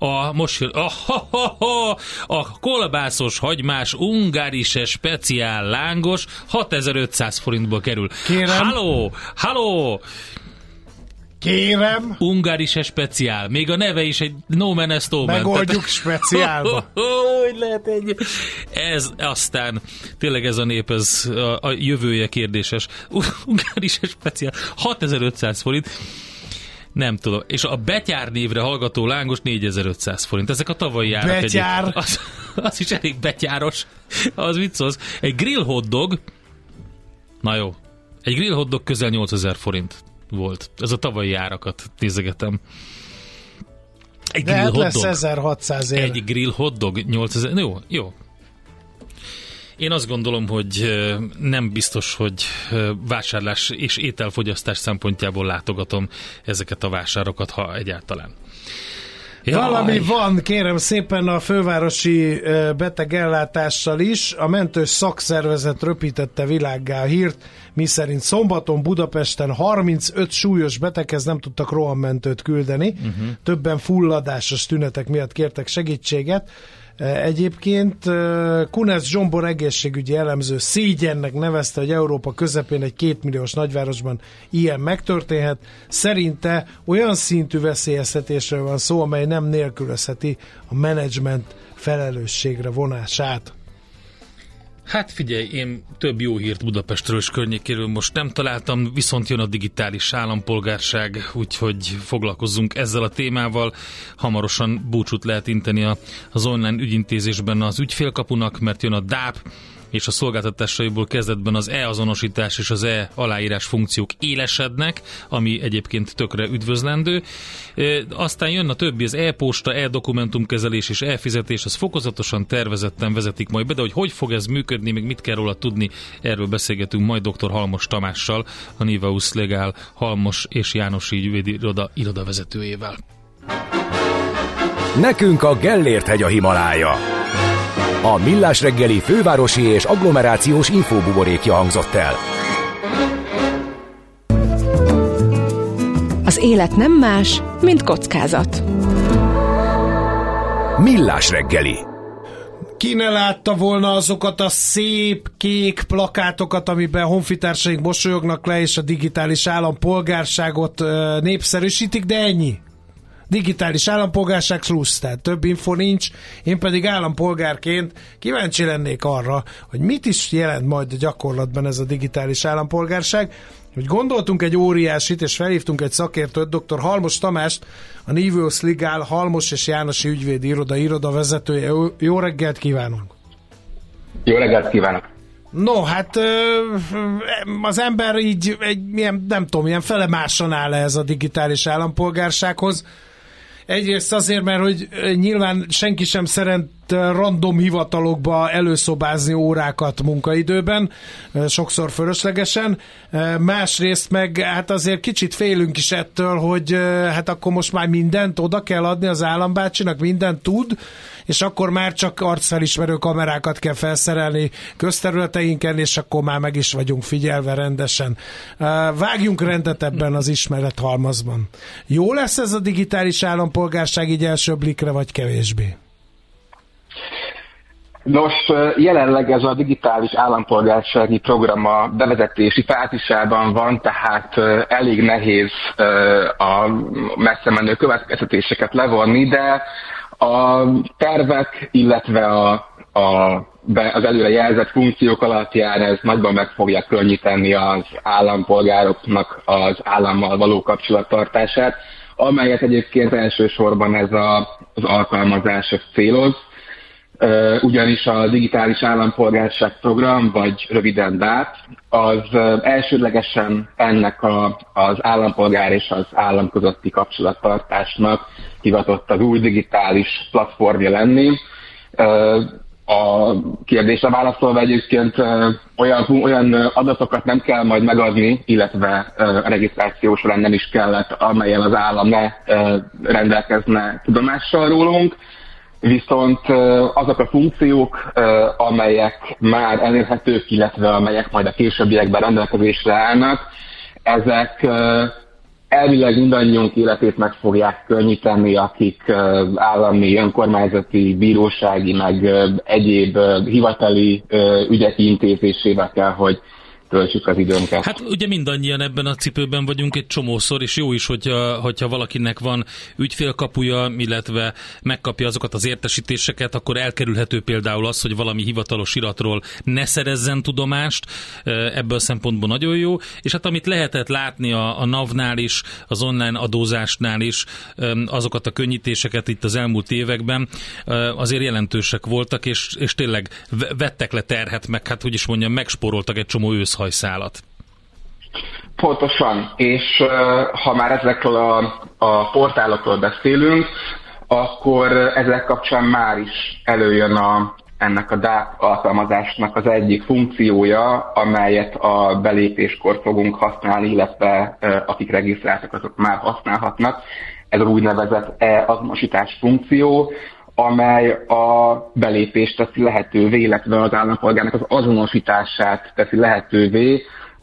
a kolbászos hagymás ungarise speciál lángos 6500 forintba kerül. Kérem. Halló! Kérem. Ungarise speciál. Még a neve is egy no man estoman. Megoldjuk speciálba. Hogy lehet egy... Ez aztán tényleg ez a nép, ez a jövője kérdéses. Ungarise speciál. 6500 forint. Nem tudom. És a Betyár névre hallgató lángos 4500 forint. Ezek a tavalyi árak. Betyár? Az is elég betyáros. Az vicc. Egy grill hotdog, na jó, egy grill hotdog közel 8000 forint volt. Ez a tavalyi árakat nézegetem. Egy grill hotdog. Lesz 1600 ér. Egy grill hotdog 8000. Jó. Én azt gondolom, hogy nem biztos, hogy vásárlás és ételfogyasztás szempontjából látogatom ezeket a vásárokat, ha egyáltalán. Valami van, kérem szépen, a fővárosi betegellátással is. A mentős szakszervezet röpítette világgá a hírt, miszerint szombaton Budapesten 35 súlyos beteghez nem tudtak rohammentőt küldeni. Többen fulladásos tünetek miatt kértek segítséget. Egyébként Kunesz Zsombor egészségügyi elemző szégyennek nevezte, hogy Európa közepén egy 2 milliós nagyvárosban ilyen megtörténhet. Szerinte olyan szintű veszélyeztetésről van szó, amely nem nélkülözheti a menedzsment felelősségre vonását. Hát figyelj, én több jó hírt Budapestről és környékéről most nem találtam, viszont jön a digitális állampolgárság, úgyhogy foglalkozzunk ezzel a témával. Hamarosan búcsút lehet inteni az online ügyintézésben az ügyfélkapunak, mert jön a DÁP, és a szolgáltatásaiból kezdetben az e-azonosítás és az e-aláírás funkciók élesednek, ami egyébként tökre üdvözlendő. Aztán jön a többi, az e-posta, e-dokumentumkezelés és e-fizetés, az fokozatosan tervezetten vezetik majd be, de hogy fog ez működni, még mit kell róla tudni, erről beszélgetünk majd dr. Halmos Tamással, a Niveus Legál Halmos és Jánosi ügyvédi iroda vezetőjével. Nekünk a Gellért-hegy a Himalája. A Millás reggeli fővárosi és agglomerációs infóbuborékja hangzott el. Az élet nem más, mint kockázat. Millás reggeli. Ki ne látta volna azokat a szép kék plakátokat, amiben honfitársaink mosolyognak le, és a digitális állampolgárságot népszerűsítik, de ennyi. digitális állampolgárság plusz, tehát több info nincs. Én pedig állampolgárként kíváncsi lennék arra, hogy mit is jelent majd a gyakorlatban ez a digitális állampolgárság. Hogy gondoltunk egy óriásit, és felhívtunk egy szakértőt, dr. Halmos Tamást, a Niveus Legal Halmos és Jánosi ügyvédi irodavezetője. Jó reggelt kívánunk! Jó reggelt kívánok! No, hát az ember így ilyen felemásan áll ez a digitális állampolgársághoz. Egyrészt azért, mert hogy nyilván senki sem szeret random hivatalokba előszobázni órákat munkaidőben, sokszor fölöslegesen. Másrészt meg hát azért kicsit félünk is ettől, hogy hát akkor most már mindent oda kell adni az állambácsinak, mindent tud, és akkor már csak arcfelismerő kamerákat kell felszerelni közterületeinken, és akkor már meg is vagyunk figyelve rendesen. Vágjunk rendet ebben az ismerethalmazban. Jó lesz ez a digitális állampolgárság így első blikre, vagy kevésbé? Nos, jelenleg ez a digitális állampolgársági program a bevezetési fázisában van, tehát elég nehéz a messze menő következtetéseket levonni, de a tervek, illetve az előre jelzett funkciók alapján ez nagyban meg fogja könnyíteni az állampolgároknak az állammal való kapcsolattartását, amelyet egyébként elsősorban ez az alkalmazás céloz. Ugyanis a digitális állampolgárság program, vagy röviden DÁP, az elsődlegesen ennek az állampolgár és az állam közötti kapcsolattartásnak hivatott az új digitális platformja lenni. A kérdésre válaszolva egyébként olyan adatokat nem kell majd megadni, illetve a regisztráció során nem is kellett, amelyen az állam ne rendelkezne tudomással rólunk. Viszont azok a funkciók, amelyek már elérhetők, illetve amelyek majd a későbbiekben rendelkezésre állnak, ezek elvileg mindannyiunk életét meg fogják könnyíteni, akik állami, önkormányzati, bírósági, meg egyéb hivatali ügyek intézésével kell, hogy töltsük az időnket. Hát ugye mindannyian ebben a cipőben vagyunk egy csomószor, és jó is, hogyha valakinek van ügyfélkapuja, illetve megkapja azokat az értesítéseket, akkor elkerülhető például az, hogy valami hivatalos iratról ne szerezzen tudomást, ebből a szempontból nagyon jó, és hát amit lehetett látni a NAV-nál is, az online adózásnál is, azokat a könnyítéseket itt az elmúlt években azért jelentősek voltak, és tényleg vettek le terhet, meg hát hogy is mondjam, megspóroltak egy csomó őszhajszálat. Pontosan, és ha már ezekről a portálokról beszélünk, akkor ezek kapcsán már is előjön ennek a DÁP alkalmazásnak az egyik funkciója, amelyet a belépéskor fogunk használni, illetve akik regisztráltak, azok már használhatnak. Ez az úgynevezett e-azonosítás funkció, amely a belépést teszi lehetővé, illetve az állampolgárnak az azonosítását teszi lehetővé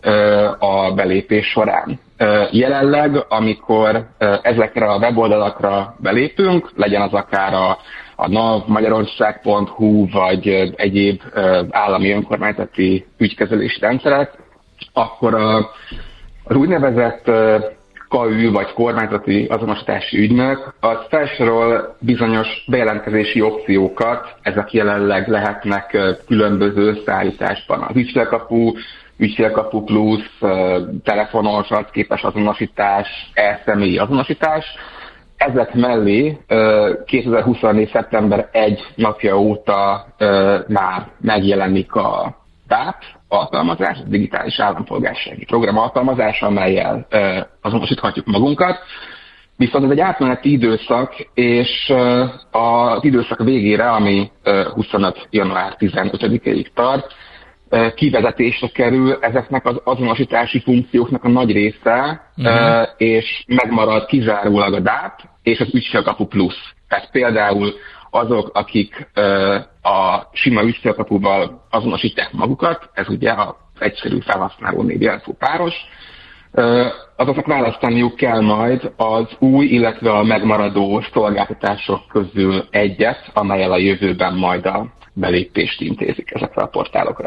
a belépés során. Jelenleg, amikor ezekre a weboldalakra belépünk, legyen az akár a NAV, magyarország.hu, vagy egyéb állami önkormányzati ügykezelési rendszerek, akkor az úgynevezett KÜ vagy kormányzati azonosítási ügynök, az felsorol bizonyos bejelentkezési opciókat, ezek jelenleg lehetnek különböző szállításban. Az ügyfélkapu plusz, telefonos, arcképes azonosítás, e-személyi azonosítás. Ezek mellé 2024. szeptember 1 napja óta már megjelenik a DÁP alkalmazás, a digitális állampolgársági program alkalmazása, amellyel azonosíthatjuk magunkat. Viszont ez egy átmeneti időszak, és az időszak végére, ami 25. január 15-ig tart, kivezetésre kerül ezeknek az azonosítási funkcióknak a nagy része, és megmarad kizárólag a DÁP és az ügyfélkapu plusz. Tehát például azok, akik a sima ügyfélkapuval azonosítják magukat, ez ugye az egyszerű felhasználó névjelszó páros, azoknak választaniuk kell majd az új, illetve a megmaradó szolgáltatások közül egyet, amellyel a jövőben majd a belépést intézik ezekre a portálokra.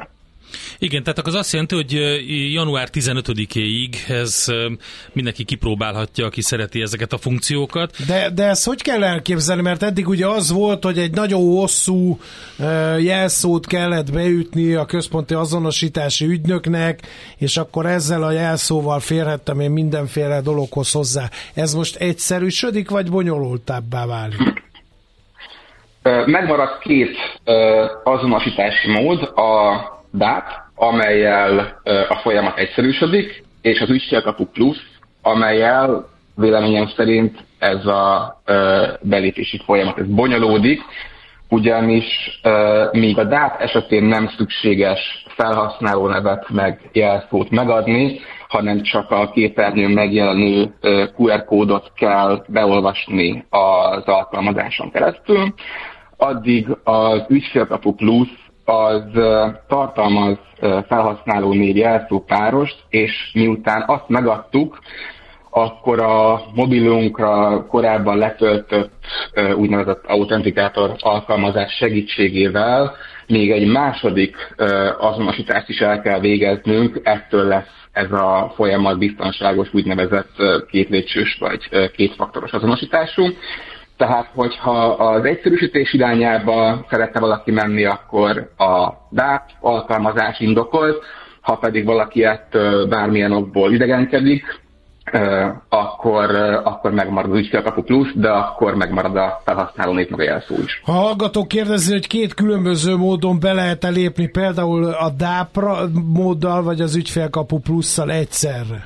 Igen, tehát az azt jelenti, hogy január 15-éig ez mindenki kipróbálhatja, aki szereti ezeket a funkciókat. De ezt hogy kell elképzelni? Mert eddig ugye az volt, hogy egy nagyon hosszú jelszót kellett beütni a központi azonosítási ügynöknek, és akkor ezzel a jelszóval férhettem én mindenféle dologhoz hozzá. Ez most egyszerűsödik, vagy bonyolultabbá válik? Megmaradt két azonosítási mód, a DAP, amellyel a folyamat egyszerűsödik, és az Ügyfélkapu Plus, amellyel véleményem szerint ez a belépési folyamat ez bonyolódik, ugyanis míg a DAP esetén nem szükséges felhasználónevet meg jelszót megadni, hanem csak a képernyőn megjelenő QR kódot kell beolvasni az alkalmazáson keresztül, addig az Ügyfélkapu Plus az tartalmaz felhasználó név jelszópárost, és miután azt megadtuk, akkor a mobilunkra korábban letöltött úgynevezett autentikátor alkalmazás segítségével még egy második azonosítást is el kell végeznünk, ettől lesz ez a folyamat biztonságos úgynevezett kétlépcsős vagy kétfaktoros azonosítású. Tehát, hogyha az egyszerűsítés irányába szeretne valaki menni, akkor a DAP alkalmazás indokolt, ha pedig valaki ettől bármilyen okból idegenkedik, akkor megmarad az Ügyfélkapu Plus, de akkor megmarad a felhasználó név meg a jelszó is. Ha hallgatók kérdezni, hogy két különböző módon be lehet lépni, például a DAP móddal, vagy az Ügyfélkapu Plusszal egyszerre?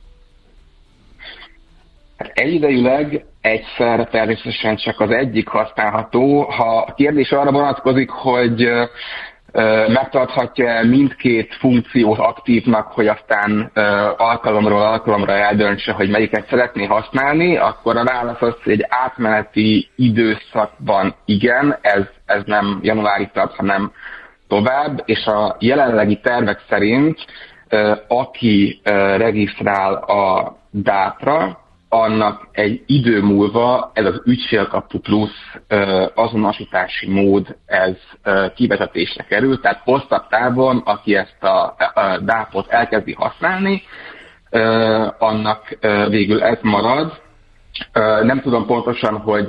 Hát egyidejűleg egyszerre természetesen csak az egyik használható. Ha a kérdés arra vonatkozik, hogy megtarthatja mindkét funkciót aktívnak, hogy aztán alkalomról alkalomra eldöntse, hogy melyiket szeretné használni, akkor a válasz az, hogy egy átmeneti időszakban igen, ez nem januárig tart, hanem tovább, és a jelenlegi tervek szerint aki regisztrál a DAP-ra, annak egy idő múlva ez az Ügyfélkapu Plus azonosítási mód ez kivezetésre kerül, tehát hosszabb távon, aki ezt a DAP-ot elkezdi használni, annak végül ez marad. Nem tudom pontosan, hogy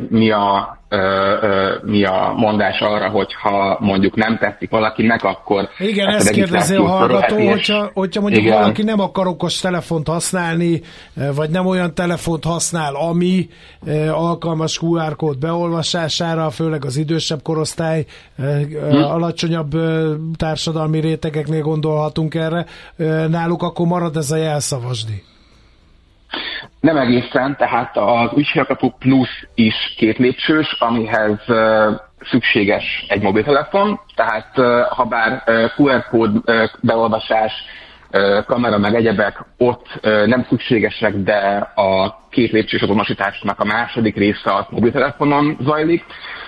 mi a mondás arra, hogyha mondjuk nem tetszik valakinek, akkor... Igen, ezt kérdezi a hallgató, hogyha mondjuk igen, valaki nem akar okos telefont használni, vagy nem olyan telefont használ, ami alkalmas QR kód beolvasására, főleg az idősebb korosztály, alacsonyabb társadalmi rétegeknél gondolhatunk erre, náluk akkor marad ez a jelszavasdi. Nem egészen, tehát az Ügyfélkapu Plus is kétlépcsős, amihez szükséges egy mobiltelefon, tehát ha bár QR kód beolvasás, kamera meg egyebek ott nem szükségesek, de a kétlépcsős azonosításnak a második része a mobiltelefonon zajlik.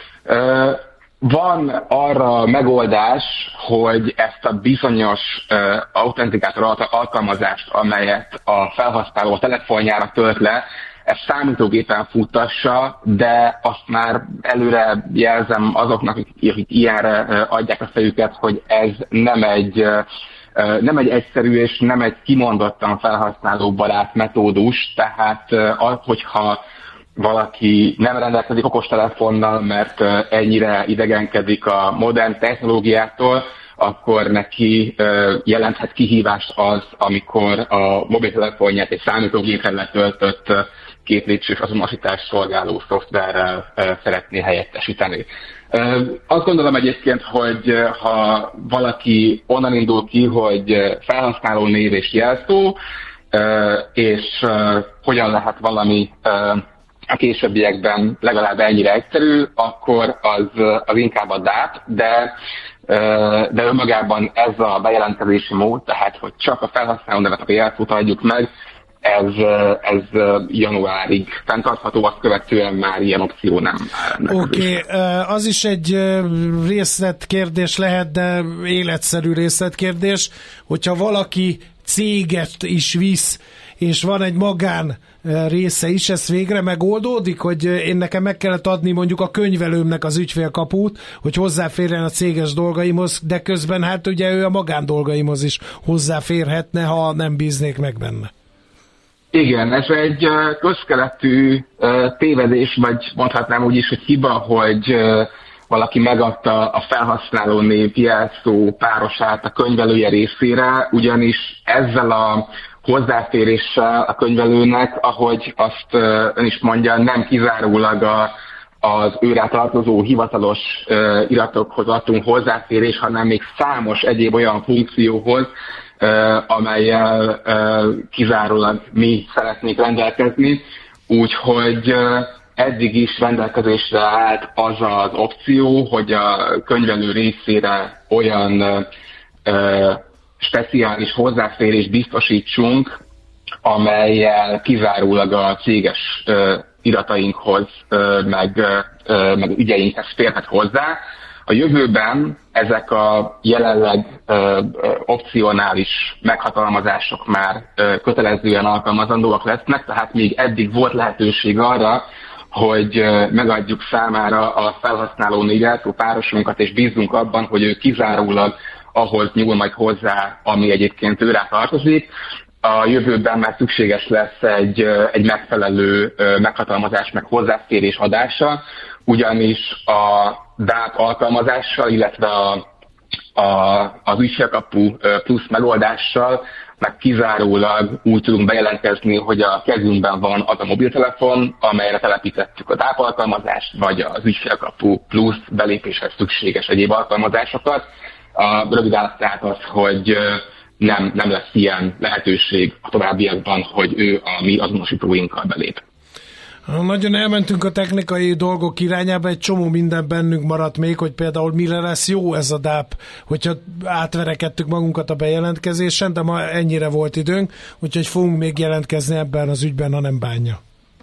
Van arra megoldás, hogy ezt a bizonyos autentikátor alkalmazást, amelyet a felhasználó a telefonjára tölt le, ezt számítógépen futtassa, de azt már előre jelzem azoknak, akik ilyenre adják a fejüket, hogy ez nem egy egyszerű és nem egy kimondottan felhasználóbarát metódus, tehát hogyha valaki nem rendelkezik okostelefonnal, mert ennyire idegenkedik a modern technológiától, akkor neki jelenthet kihívást az, amikor a mobiltelefonját egy számítógépre letöltött kétlépcsős azonosítás szolgáló szoftverrel szeretné helyettesíteni. Azt gondolom egyébként, hogy ha valaki onnan indul ki, hogy felhasználó név és jelszó, és hogyan lehet valami a későbbiekben legalább ennyire egyszerű, akkor az inkább a DAP, de önmagában ez a bejelentkezési mód, tehát hogy csak a felhasználó nevet a jelszót adjuk meg, ez januárig fenntartható, azt követően már ilyen opció nem áll. Oké, az is egy részletkérdés lehet, de életszerű részletkérdés, hogyha valaki céget is visz, és van egy magán része is, ez végre megoldódik, hogy én nekem meg kellett adni mondjuk a könyvelőmnek az ügyfélkaput, hogy hozzáférjen a céges dolgaimhoz, de közben hát ugye ő a magán dolgaimhoz is hozzáférhetne, ha nem bíznék meg benne. Igen, ez egy közkeletű tévedés, vagy mondhatnám úgy is, hogy hiba, hogy valaki megadta a felhasználó név jelszó párosát a könyvelője részére, ugyanis ezzel a hozzáféréssel a könyvelőnek, ahogy azt ön is mondja, nem kizárólag az őrá tartozó hivatalos iratokhoz adtunk hozzáférés, hanem még számos egyéb olyan funkcióhoz, amellyel kizárólag mi szeretnénk rendelkezni, úgyhogy eddig is rendelkezésre állt az az opció, hogy a könyvelő részére olyan speciális hozzáférést biztosítsunk, amellyel kizárólag a céges iratainkhoz, meg ügyeinkhez férhet hozzá. A jövőben ezek a jelenleg opcionális meghatalmazások már kötelezően alkalmazandóak lesznek, tehát még eddig volt lehetőség arra, hogy megadjuk számára a felhasználó névjelszó párosunkat, és bízunk abban, hogy ő kizárólag ahhoz nyúl majd hozzá, ami egyébként őrá tartozik. A jövőben már szükséges lesz egy megfelelő meghatalmazás, meg hozzáférés adása, ugyanis a DAP alkalmazással, illetve az ügyfélkapu plusz megoldással meg kizárólag úgy tudunk bejelentkezni, hogy a kezünkben van az a mobiltelefon, amelyre telepítettük a DAP alkalmazást, vagy az ügyfélkapu plusz belépéshez szükséges egyéb alkalmazásokat. A rövid válasz tehát az, hogy nem lesz ilyen lehetőség a továbbiakban, hogy ő a mi azonosítóinkkal belép. Nagyon elmentünk a technikai dolgok irányába, egy csomó minden bennünk maradt még, hogy például mire lesz jó ez a DAP, hogyha átverekedtük magunkat a bejelentkezésen, de ma ennyire volt időnk, úgyhogy fogunk még jelentkezni ebben az ügyben, ha nem bánja.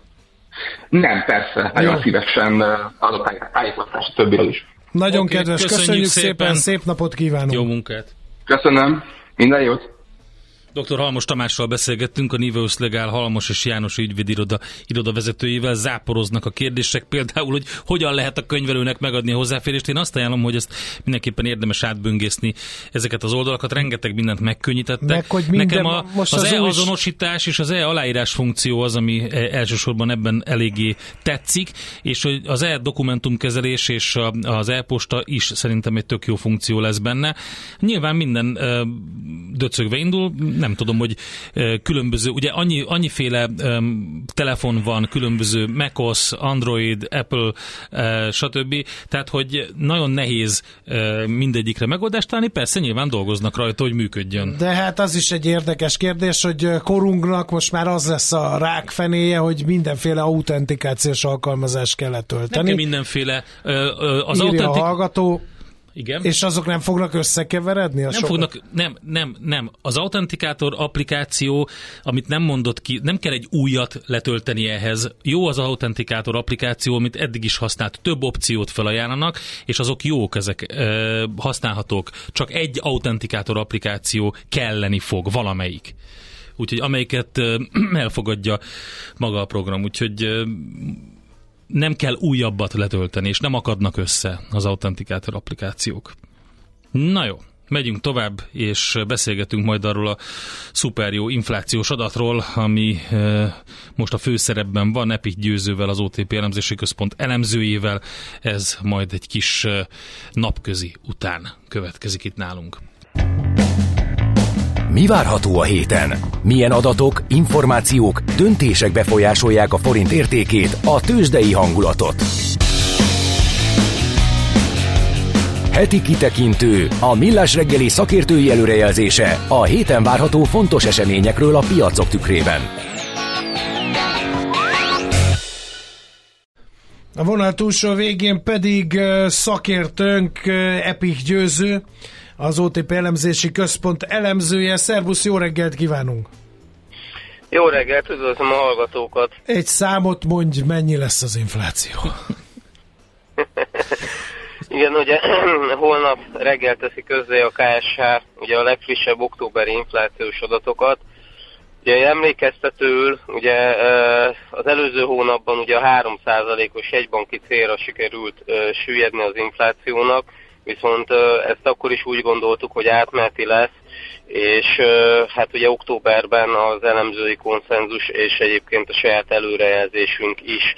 Nem, persze, nagyon szívesen adok tájékoztatást többiről is. Nagyon kedves, köszönjük szépen, szép napot kívánunk! Jó munkát! Köszönöm, minden jót! Dr. Halmos Tamással beszélgettünk, a Niveus Legál Halmos és János ügyvédiroda vezetőjével. Záporoznak a kérdések, például, hogy hogyan lehet a könyvelőnek megadni a hozzáférést. Én azt ajánlom, hogy ezt mindenképpen érdemes átböngészni ezeket az oldalakat. Rengeteg mindent megkönnyítettek. Nekem az e-azonosítás és az e-aláírás funkció az, ami elsősorban ebben eléggé tetszik, és az e-dokumentumkezelés és az e-posta is szerintem egy tök jó funkció lesz benne. Nyilván minden döcögve indul, nem tudom, hogy különböző, ugye annyiféle telefon van, különböző macOS, Android, Apple, stb. Tehát, hogy nagyon nehéz mindegyikre megoldást találni, persze nyilván dolgoznak rajta, hogy működjön. De hát az is egy érdekes kérdés, hogy korunknak most már az lesz a rákfenéje, hogy mindenféle autentikációs alkalmazást kell letölteni. Nem kell mindenféle. Írja a hallgató. Igen. És azok nem fognak összekeveredni? Nem. Az autentikátor applikáció, amit nem mondott ki, nem kell egy újat letölteni ehhez. Jó az autentikátor applikáció, amit eddig is használt. Több opciót felajánlanak, és azok jók, ezek használhatók. Csak egy autentikátor applikáció kelleni fog, valamelyik. Úgyhogy amelyiket elfogadja maga a program. Úgyhogy nem kell újabbat letölteni, és nem akadnak össze az autentikátor applikációk. Na jó, megyünk tovább, és beszélgetünk majd arról a szuper jó inflációs adatról, ami most a főszerepben van, Epik Győzővel, az OTP Elemzési Központ elemzőjével. Ez majd egy kis napközi után következik itt nálunk. Mi várható a héten? Milyen adatok, információk, döntések befolyásolják a forint értékét, a tőzsdei hangulatot? Heti kitekintő, a Millás reggeli szakértői előrejelzése a héten várható fontos eseményekről a piacok tükrében. A vonal túlsó végén pedig szakértőnk Epik Győző, az OTP Elemzési Központ elemzője. Szervusz, jó reggelt kívánunk! Jó reggelt, üdvözlöm a hallgatókat! Egy számot mondj, mennyi lesz az infláció? Igen, ugye holnap reggel teszi közzé a KSH ugye a legfrissebb októberi inflációs adatokat. Ugye emlékeztetőül ugye az előző hónapban ugye a 3%-os jegybanki célra sikerült süllyedni az inflációnak, viszont ezt akkor is úgy gondoltuk, hogy átmeneti lesz, és hát ugye októberben az elemzői konszenzus és egyébként a saját előrejelzésünk is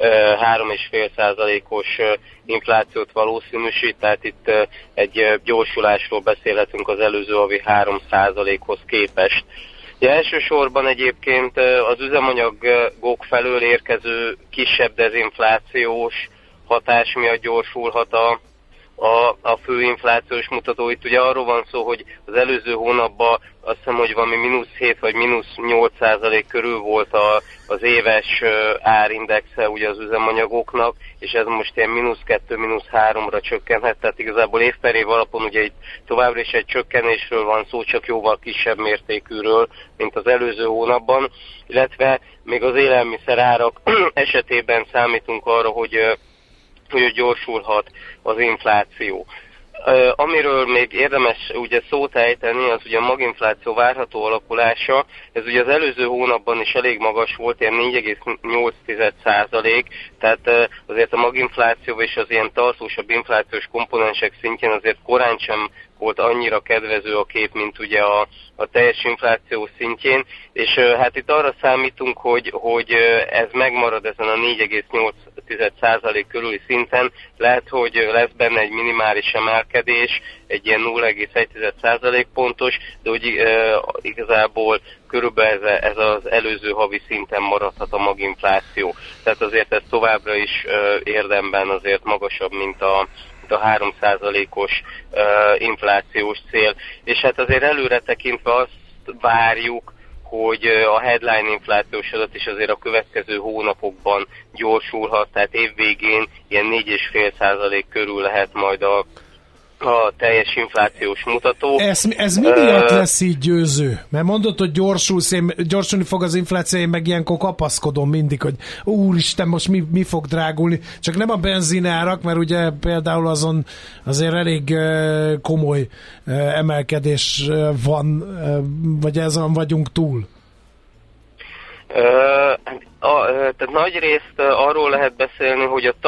3,5%-os inflációt valószínűsít, tehát itt egy gyorsulásról beszélhetünk az előző havi 3%-hoz képest. Ja, elsősorban egyébként az üzemanyagok felől érkező kisebb dezinflációs hatás miatt gyorsulhat a fő inflációs mutató. Itt ugye arról van szó, hogy az előző hónapban azt hiszem, hogy valami -7 vagy -8% körül volt az éves árindexe ugye az üzemanyagoknak, és ez most ilyen -2, -3-ra csökkenhet, tehát igazából év per év alapon ugye itt továbbra is egy csökkenésről van szó, csak jóval kisebb mértékűről, mint az előző hónapban, illetve még az élelmiszerárak esetében számítunk arra, hogy gyorsulhat az infláció. Amiről még érdemes ugye szót ejteni, az ugye a maginfláció várható alakulása. Ez ugye az előző hónapban is elég magas volt, ilyen 4,8%, tehát azért a maginfláció és az ilyen tartósabb inflációs komponensek szintjén azért korán sem volt annyira kedvező a kép, mint ugye a teljes infláció szintjén, és hát itt arra számítunk, hogy ez megmarad ezen a 4,8% körüli szinten, lehet, hogy lesz benne egy minimális emelkedés, egy ilyen 0,1% pontos, de úgy igazából körülbelül ez az előző havi szinten maradhat a maginfláció. Tehát azért ez továbbra is érdemben azért magasabb, mint a 3%-os inflációs cél. És hát azért előre tekintve azt várjuk, hogy a headline inflációs adat is azért a következő hónapokban gyorsulhat, tehát évvégén ilyen 4,5% körül lehet majd a teljes inflációs mutató. Ez mi miatt lesz így győző? Mert mondod, hogy gyorsulni fog az infláció, én meg ilyenkor kapaszkodom mindig, hogy úristen, most mi fog drágulni. Csak nem a benzinárak, mert ugye például azon azért elég komoly emelkedés van, vagy ezen vagyunk túl. Tehát nagy részt arról lehet beszélni, hogy a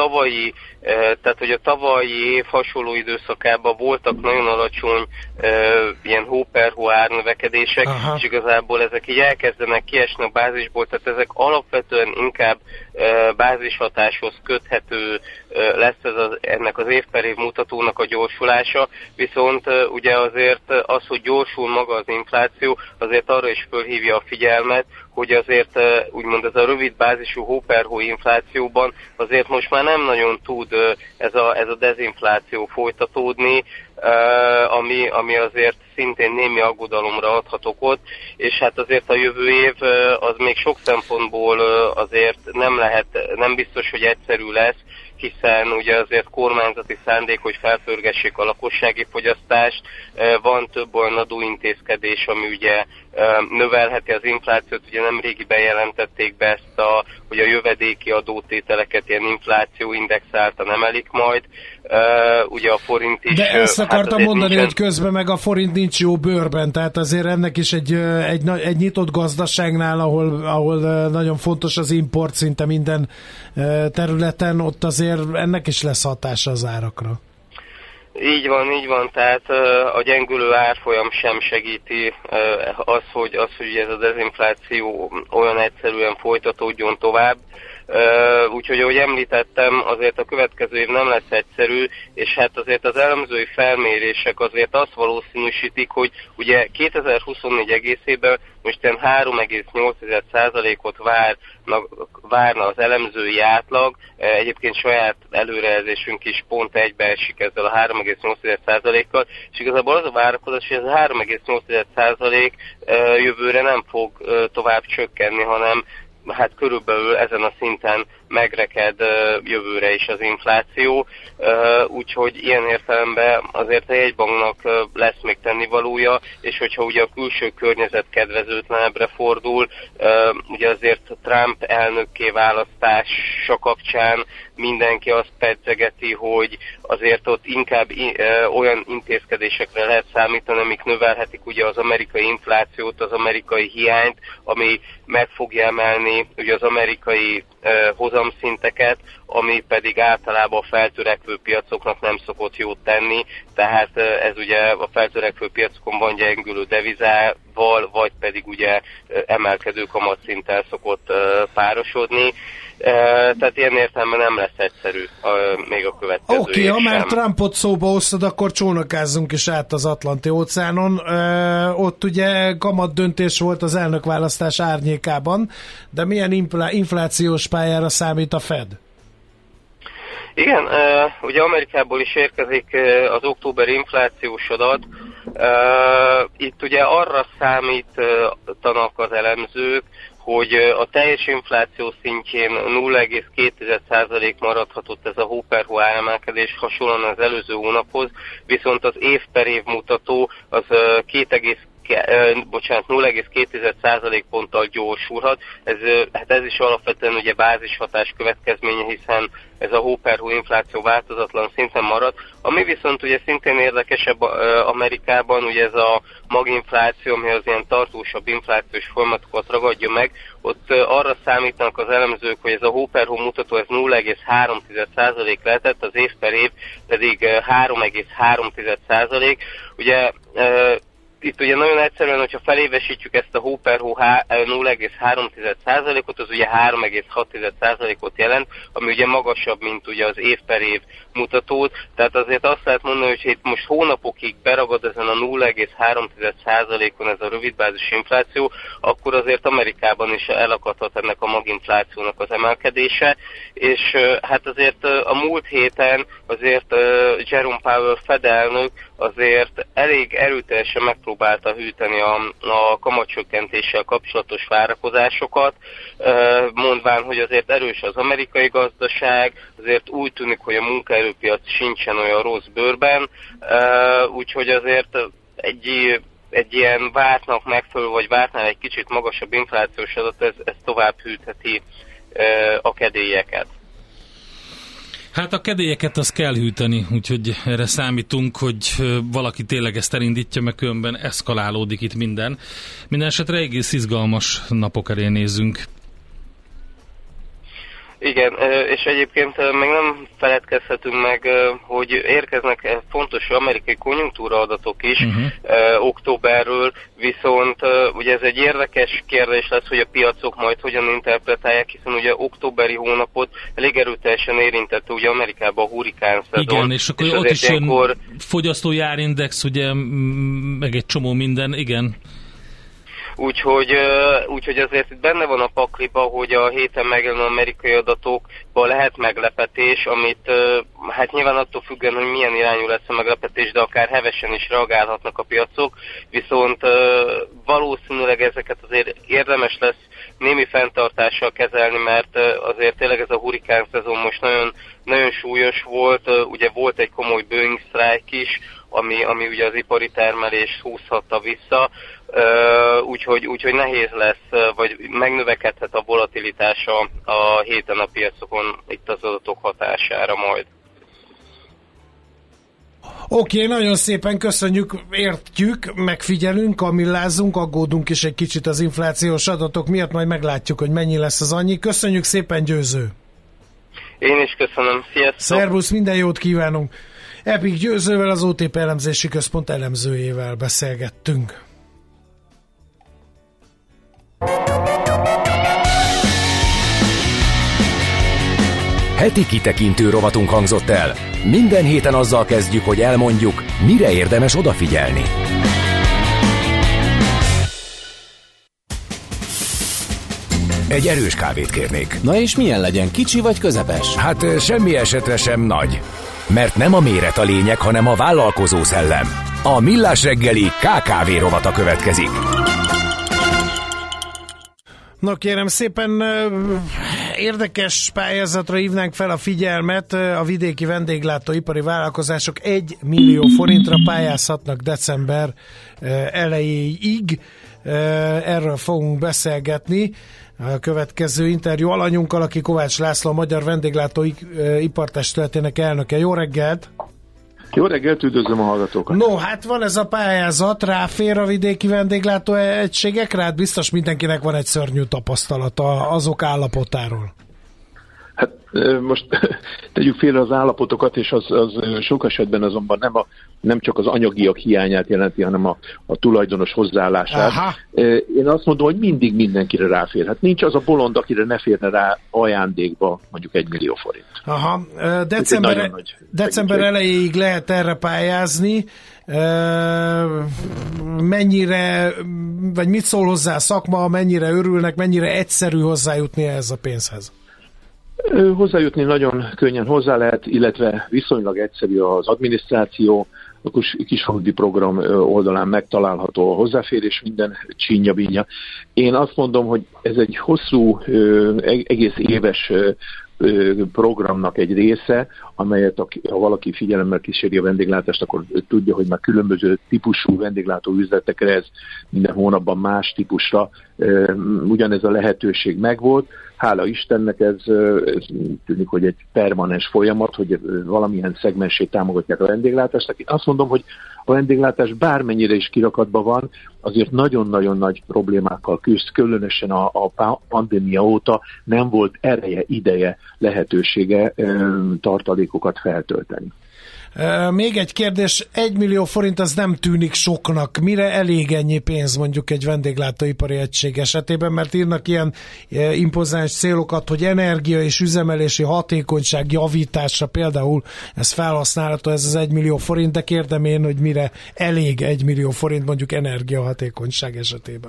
tavalyi év hasonló időszakában voltak nagyon alacsony ilyen hó per hó árnövekedések, és igazából ezek így elkezdenek kiesni a bázisból, tehát ezek alapvetően inkább bázishatáshoz köthető lesz ennek az év per év mutatónak a gyorsulása, viszont ugye azért az, hogy gyorsul maga az infláció, azért arra is fölhívja a figyelmet, hogy azért úgymond ez a rövid bázisú hó per hó inflációban azért most már nem nagyon tud ez a dezinfláció folytatódni, ami azért szintén némi aggodalomra adhat okot, és hát azért a jövő év az még sok szempontból azért nem biztos, hogy egyszerű lesz, hiszen ugye azért kormányzati szándék, hogy felpörgessék a lakossági fogyasztást, van több olyan adóintézkedés, ami ugye növelheti az inflációt, ugye nemrégi bejelentették be ezt, hogy a jövedéki adótételeket ilyen inflációindexáltan emelik majd, ugye a forint is... De ezt akartam mondani, hogy közben meg a forint nincs jó bőrben, tehát azért ennek is egy nyitott gazdaságnál, ahol nagyon fontos az import szinte minden területen, ott azért ennek is lesz hatása az árakra. Így van, tehát a gyengülő árfolyam sem segíti hogy ez a dezinfláció olyan egyszerűen folytatódjon tovább. Úgyhogy, ahogy említettem, azért a következő év nem lesz egyszerű, és hát azért az elemzői felmérések azért azt valószínűsítik, hogy ugye 2024 egészében most ilyen 3,8%-ot várna az elemzői átlag, egyébként saját előrejelzésünk is pont egybeesik ezzel a 3,8%-kal, és igazából az a várakozás, hogy ez a 3,8% jövőre nem fog tovább csökkenni, hanem hát körülbelül ezen a szinten megreked jövőre is az infláció, úgyhogy ilyen értelemben azért a jegybanknak lesz még tennivalója, és hogyha ugye a külső környezet kedvezőtlenebbre fordul, ugye azért Trump elnökké választása kapcsán mindenki azt pedzegeti, hogy azért ott inkább olyan intézkedésekre lehet számítani, amik növelhetik ugye az amerikai inflációt, az amerikai hiányt, ami meg fogja emelni ugye az amerikai hozamszinteket, ami pedig általában a feltörekvő piacoknak nem szokott jót tenni, tehát ez ugye a feltörekvő piacokon van gyengülő devizával, vagy pedig ugye emelkedő kamatszinttel szokott párosodni. Tehát ilyen értelemben nem lesz egyszerű még a következő Oké, ha már Trumpot szóba hoztad, akkor csónakázzunk is át az Atlanti-óceánon. Ott ugye kamat döntés volt az elnökválasztás árnyékában, de milyen inflációs pályára számít a Fed? Igen, ugye Amerikából is érkezik az októberi inflációs adat. Itt ugye arra számítanak az elemzők, hogy a teljes infláció szintjén 0,2% maradhatott ez a hó per hó áremelkedés hasonlóan az előző hónaphoz, viszont az év per év mutató az 0,2% ponttal gyorsulhat. Ez is alapvetően ugye bázishatás következménye, hiszen ez a hó per hó infláció változatlan szinten marad. Ami viszont ugye szintén érdekesebb Amerikában, ugye ez a maginfláció, ami az ilyen tartósabb inflációs folyamatokat ragadja meg, ott arra számítanak az elemzők, hogy ez a hó per hó mutató ez 0,3% lehetett, az év per év pedig 3,3%. Ugye itt ugye nagyon egyszerűen, hogyha felévesítjük ezt a hó per hó 0,3%-ot, az ugye 3,6%-ot jelent, ami ugye magasabb, mint ugye az év per év mutatót. Tehát azért azt lehet mondani, hogy itt most hónapokig beragad ezen a 0,3%-on ez a rövidbázis infláció, akkor azért Amerikában is elakadhat ennek a maginflációnak az emelkedése. És hát azért a múlt héten azért Jerome Powell Fed elnök azért elég erőteljesen megpróbálta hűteni a kamatcsökkentéssel kapcsolatos várakozásokat, mondván, hogy azért erős az amerikai gazdaság, azért úgy tűnik, hogy a munkaerőpiac sincsen olyan rossz bőrben, úgyhogy azért egy ilyen vártnak megfelelő, vagy vártnál egy kicsit magasabb inflációs adat, ez tovább hűtheti a kedélyeket. Hát a kedélyeket azt kell hűteni, úgyhogy erre számítunk, hogy valaki tényleg ezt elindítja, meg különben eszkalálódik itt minden. Minden esetre egész izgalmas napok elé nézzünk. Igen, és egyébként még nem feledkezhetünk meg, hogy érkeznek fontos amerikai konjunktúraadatok is októberről, viszont ugye ez egy érdekes kérdés lesz, hogy a piacok majd hogyan interpretálják, hiszen ugye októberi hónapot elég erőteljesen érintette ugye Amerikában a hurrikán szezon. Igen, és akkor ott is jön fogyasztói árindex, ugye, meg egy csomó minden, igen. Úgyhogy azért itt benne van a pakliba, hogy a héten megjelenő amerikai adatokban lehet meglepetés, amit hát nyilván attól függően, hogy milyen irányú lesz a meglepetés, de akár hevesen is reagálhatnak a piacok, viszont valószínűleg ezeket azért érdemes lesz némi fenntartással kezelni, mert azért tényleg ez a hurrikán szezon most nagyon, nagyon súlyos volt, ugye volt egy komoly Boeing sztrájk is, ami ugye az ipari termelést húzhatta vissza, úgyhogy nehéz lesz, vagy megnövekedhet a volatilitása a héten a piacokon itt az adatok hatására majd. Oké, nagyon szépen köszönjük, értjük, megfigyelünk, amillázunk, aggódunk is egy kicsit az inflációs adatok miatt, majd meglátjuk, hogy mennyi lesz az annyi. Köszönjük szépen, Győző! Én is köszönöm, sziasztok! Szervusz, minden jót kívánunk! Epik Győzővel, az OTP elemzési központ elemzőjével beszélgettünk. Heti kitekintő rovatunk hangzott el. Minden héten azzal kezdjük, hogy elmondjuk, mire érdemes odafigyelni. Egy erős kávét kérnék. Na és milyen legyen, kicsi vagy közepes? Hát semmi esetre sem nagy. Mert nem a méret a lényeg, hanem a vállalkozó szellem. A Millás reggeli KKV rovata következik. Na kérem szépen, érdekes pályázatra hívnánk fel a figyelmet. A vidéki vendéglátóipari vállalkozások 1 millió forintra pályázhatnak december elejéig. Erről fogunk beszélgetni a következő interjú alanyunkkal, aki Kovács László, a Magyar Vendéglátóipartestületének elnöke. Jó reggelt! Jó reggelt, üdvözlöm a hallgatókat! No, hát van ez a pályázat, ráfér a vidéki vendéglátó egységekre? Hát biztos mindenkinek van egy szörnyű tapasztalata azok állapotáról. Hát most tegyük félre az állapotokat, és az sok esetben azonban nem csak az anyagiak hiányát jelenti, hanem a tulajdonos hozzáállását. Aha. Én azt mondom, hogy mindig mindenkire ráfér. Hát nincs az a bolond, akire ne férne rá ajándékba mondjuk 1 millió forint. Aha. December elejéig lehet erre pályázni. Mennyire, vagy mit szól hozzá a szakma, mennyire örülnek, mennyire egyszerű hozzájutni ehhez a pénzhez? Hozzájutni nagyon könnyen hozzá lehet, illetve viszonylag egyszerű az adminisztráció, a kisfaludi program oldalán megtalálható a hozzáférés, minden csínya-bínya. Én azt mondom, hogy ez egy hosszú, egész éves programnak egy része, amelyet ha valaki figyelemmel kíséri a vendéglátást, akkor tudja, hogy már különböző típusú vendéglátó üzletekre, ez minden hónapban más típusra ugyanez a lehetőség megvolt. Hála Istennek ez tűnik, hogy egy permanens folyamat, hogy valamilyen szegmensét támogatják a vendéglátást. Én azt mondom, hogy a vendéglátás bármennyire is kirakatban van, azért nagyon-nagyon nagy problémákkal küzd, különösen a pandémia óta nem volt ereje, ideje, lehetősége tartalékokat feltölteni. Még egy kérdés, 1 millió forint az nem tűnik soknak. Mire elég ennyi pénz mondjuk egy vendéglátóipari egység esetében, mert írnak ilyen impozáns célokat, hogy energia és üzemelési hatékonyság javítása például, ez felhasználható, ez az 1 millió forint, de kérdem én, hogy mire elég 1 millió forint mondjuk energiahatékonyság esetében.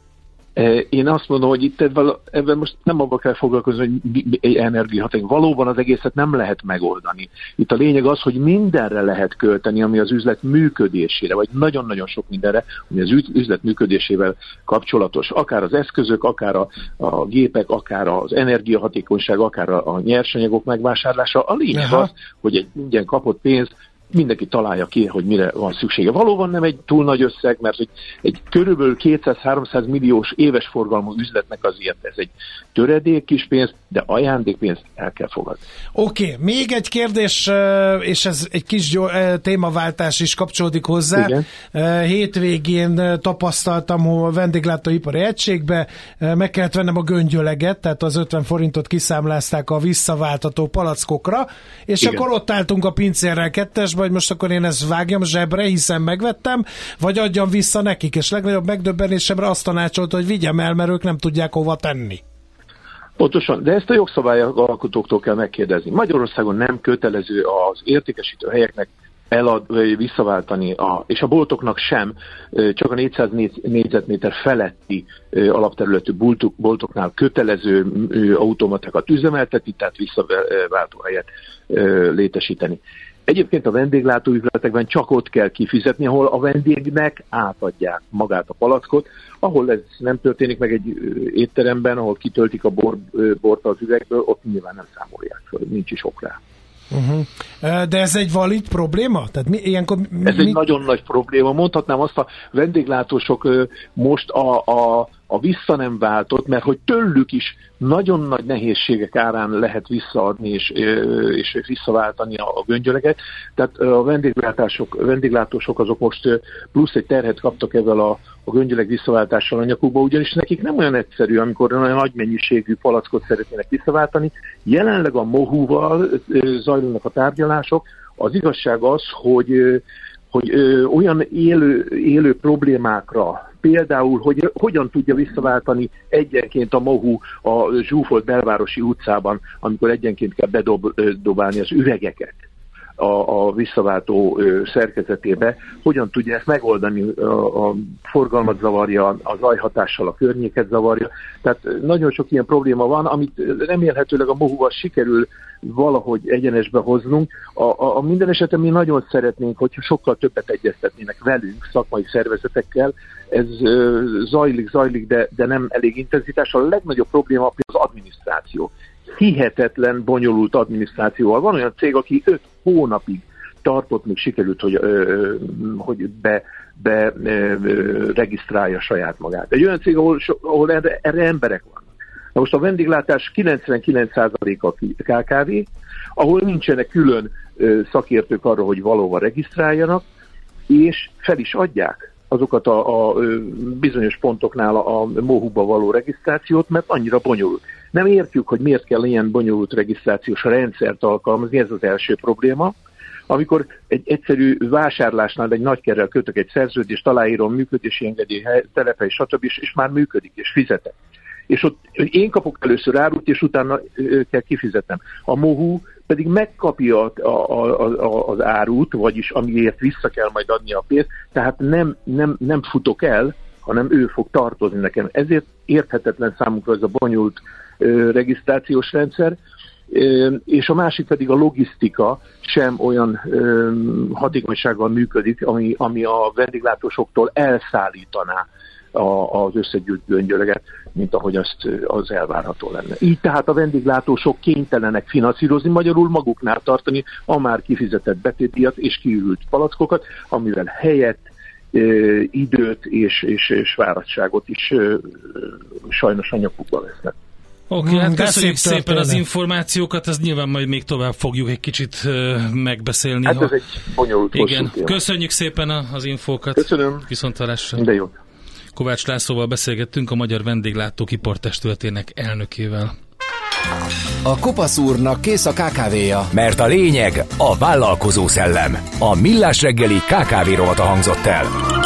Én azt mondom, hogy itt ebben most nem abba kell foglalkozni, hogy energiahatékony. Valóban az egészet nem lehet megoldani. Itt a lényeg az, hogy mindenre lehet költeni, ami az üzlet működésére, vagy nagyon-nagyon sok mindenre, ami az üzlet működésével kapcsolatos. Akár az eszközök, akár a gépek, akár az energiahatékonyság, akár a nyersanyagok megvásárlása. A lényeg az, hogy egy ingyen kapott pénz mindenki találja ki, hogy mire van szüksége. Valóban nem egy túl nagy összeg, mert egy körülbelül 200-300 milliós éves forgalmú üzletnek azért ez egy töredék kis pénz, de ajándékpénzt el kell fogadni. Oké, még egy kérdés, és ez egy kis témaváltás is kapcsolódik hozzá. Igen. Hétvégén tapasztaltam, hogy a vendéglátóipari egységbe meg kellett vennem a göngyöleget, tehát az 50 forintot kiszámlázták a visszaváltató palackokra, és igen, akkor ott álltunk a pincérrel kettesbe, vagy most akkor én ezt vágjam zsebre, hiszen megvettem, vagy adjam vissza nekik, és legnagyobb megdöbbenésemre azt tanácsolta, hogy vigyem el, mert ők nem tudják hova tenni. Pontosan, de ezt a jogszabályalkotóktól kell megkérdezni. Magyarországon nem kötelező az értékesítő helyeknek visszaváltani, és a boltoknak sem, csak a 400 négyzetméter feletti alapterületű boltoknál kötelező automatákat üzemeltetni, tehát visszaváltó helyet létesíteni. Egyébként a vendéglátóüzletekben csak ott kell kifizetni, ahol a vendégnek átadják magát a palackot, ahol ez nem történik meg egy étteremben, ahol kitöltik a bort az üvegből, ott nyilván nem számolják fel, nincs is ok rá. De ez egy valid probléma? Tehát ez egy nagyon nagy probléma. Mondhatnám azt, a vendéglátósok most a vissza nem váltott, mert hogy tőlük is nagyon nagy nehézségek árán lehet visszaadni és visszaváltani a göngyöleget. Tehát a vendéglátósok azok most plusz egy terhet kaptak ezzel a göngyöleg visszaváltással a nyakukba, ugyanis nekik nem olyan egyszerű, amikor olyan nagy mennyiségű palackot szeretnének visszaváltani. Jelenleg a MOHU-val zajlanak a tárgyalások. Az igazság az, hogy olyan élő problémákra, például, hogy hogyan tudja visszaváltani egyenként a MOHU a zsúfolt belvárosi utcában, amikor egyenként kell bedobálni az üvegeket. a visszaváltó szerkezetébe, hogyan tudja ezt megoldani, a forgalmat zavarja, a zajhatással a környéket zavarja. Tehát nagyon sok ilyen probléma van, amit remélhetőleg a MOHU-val sikerül valahogy egyenesbe hoznunk. A minden esetben mi nagyon szeretnénk, hogyha sokkal többet egyeztetnének velünk, szakmai szervezetekkel. Ez zajlik, de nem elég intenzitással. A legnagyobb probléma az adminisztráció. Hihetetlen bonyolult adminisztrációval. Van olyan cég, aki 5 hónapig tartott, még sikerült, hogy regisztrálja saját magát. Egy olyan cég, ahol erre emberek vannak. Na most a vendéglátás 99%-a KKV, ahol nincsenek külön szakértők arra, hogy valóban regisztráljanak, és fel is adják azokat a bizonyos pontoknál a MOHU-ba való regisztrációt, mert annyira bonyolult. Nem értjük, hogy miért kell ilyen bonyolult regisztrációs rendszert alkalmazni, ez az első probléma. Amikor egy egyszerű vásárlásnál egy nagykerrel kötök egy szerződést, aláírom, működési engedély, telephely, stb. És már működik, és fizetek. És ott én kapok először árut, és utána kell kifizetnem. A MOHU pedig megkapja az árut, vagyis amiért vissza kell majd adni a pénzt, tehát nem futok el, hanem ő fog tartozni nekem. Ezért érthetetlen számunkra ez a bonyolult regisztrációs rendszer, és a másik pedig a logisztika sem olyan hatékonysággal működik, ami a vendéglátósoktól elszállítaná az összegyűjt göngyöleget, mint ahogy az elvárható lenne. Így tehát a vendéglátósok kénytelenek finanszírozni, magyarul maguknál tartani a már kifizetett betétdíjat és kiürült palackokat, amivel helyet, időt és fáradtságot is sajnos a nyakukba vesznek. Oké, hát köszönjük szépen az információkat, ezt nyilván majd még tovább fogjuk egy kicsit megbeszélni. Hát ez egy bonyolult. Igen, köszönjük szépen az infókat. Köszönöm. Viszonthallásra. De jó. Kovács Lászlóval beszélgettünk, a Magyar Vendéglátók Ipartestületének elnökével. A Kopasz úrnak kész a KKV-ja. Mert a lényeg a vállalkozó szellem. A Millás reggeli KKV rovata hangzott el.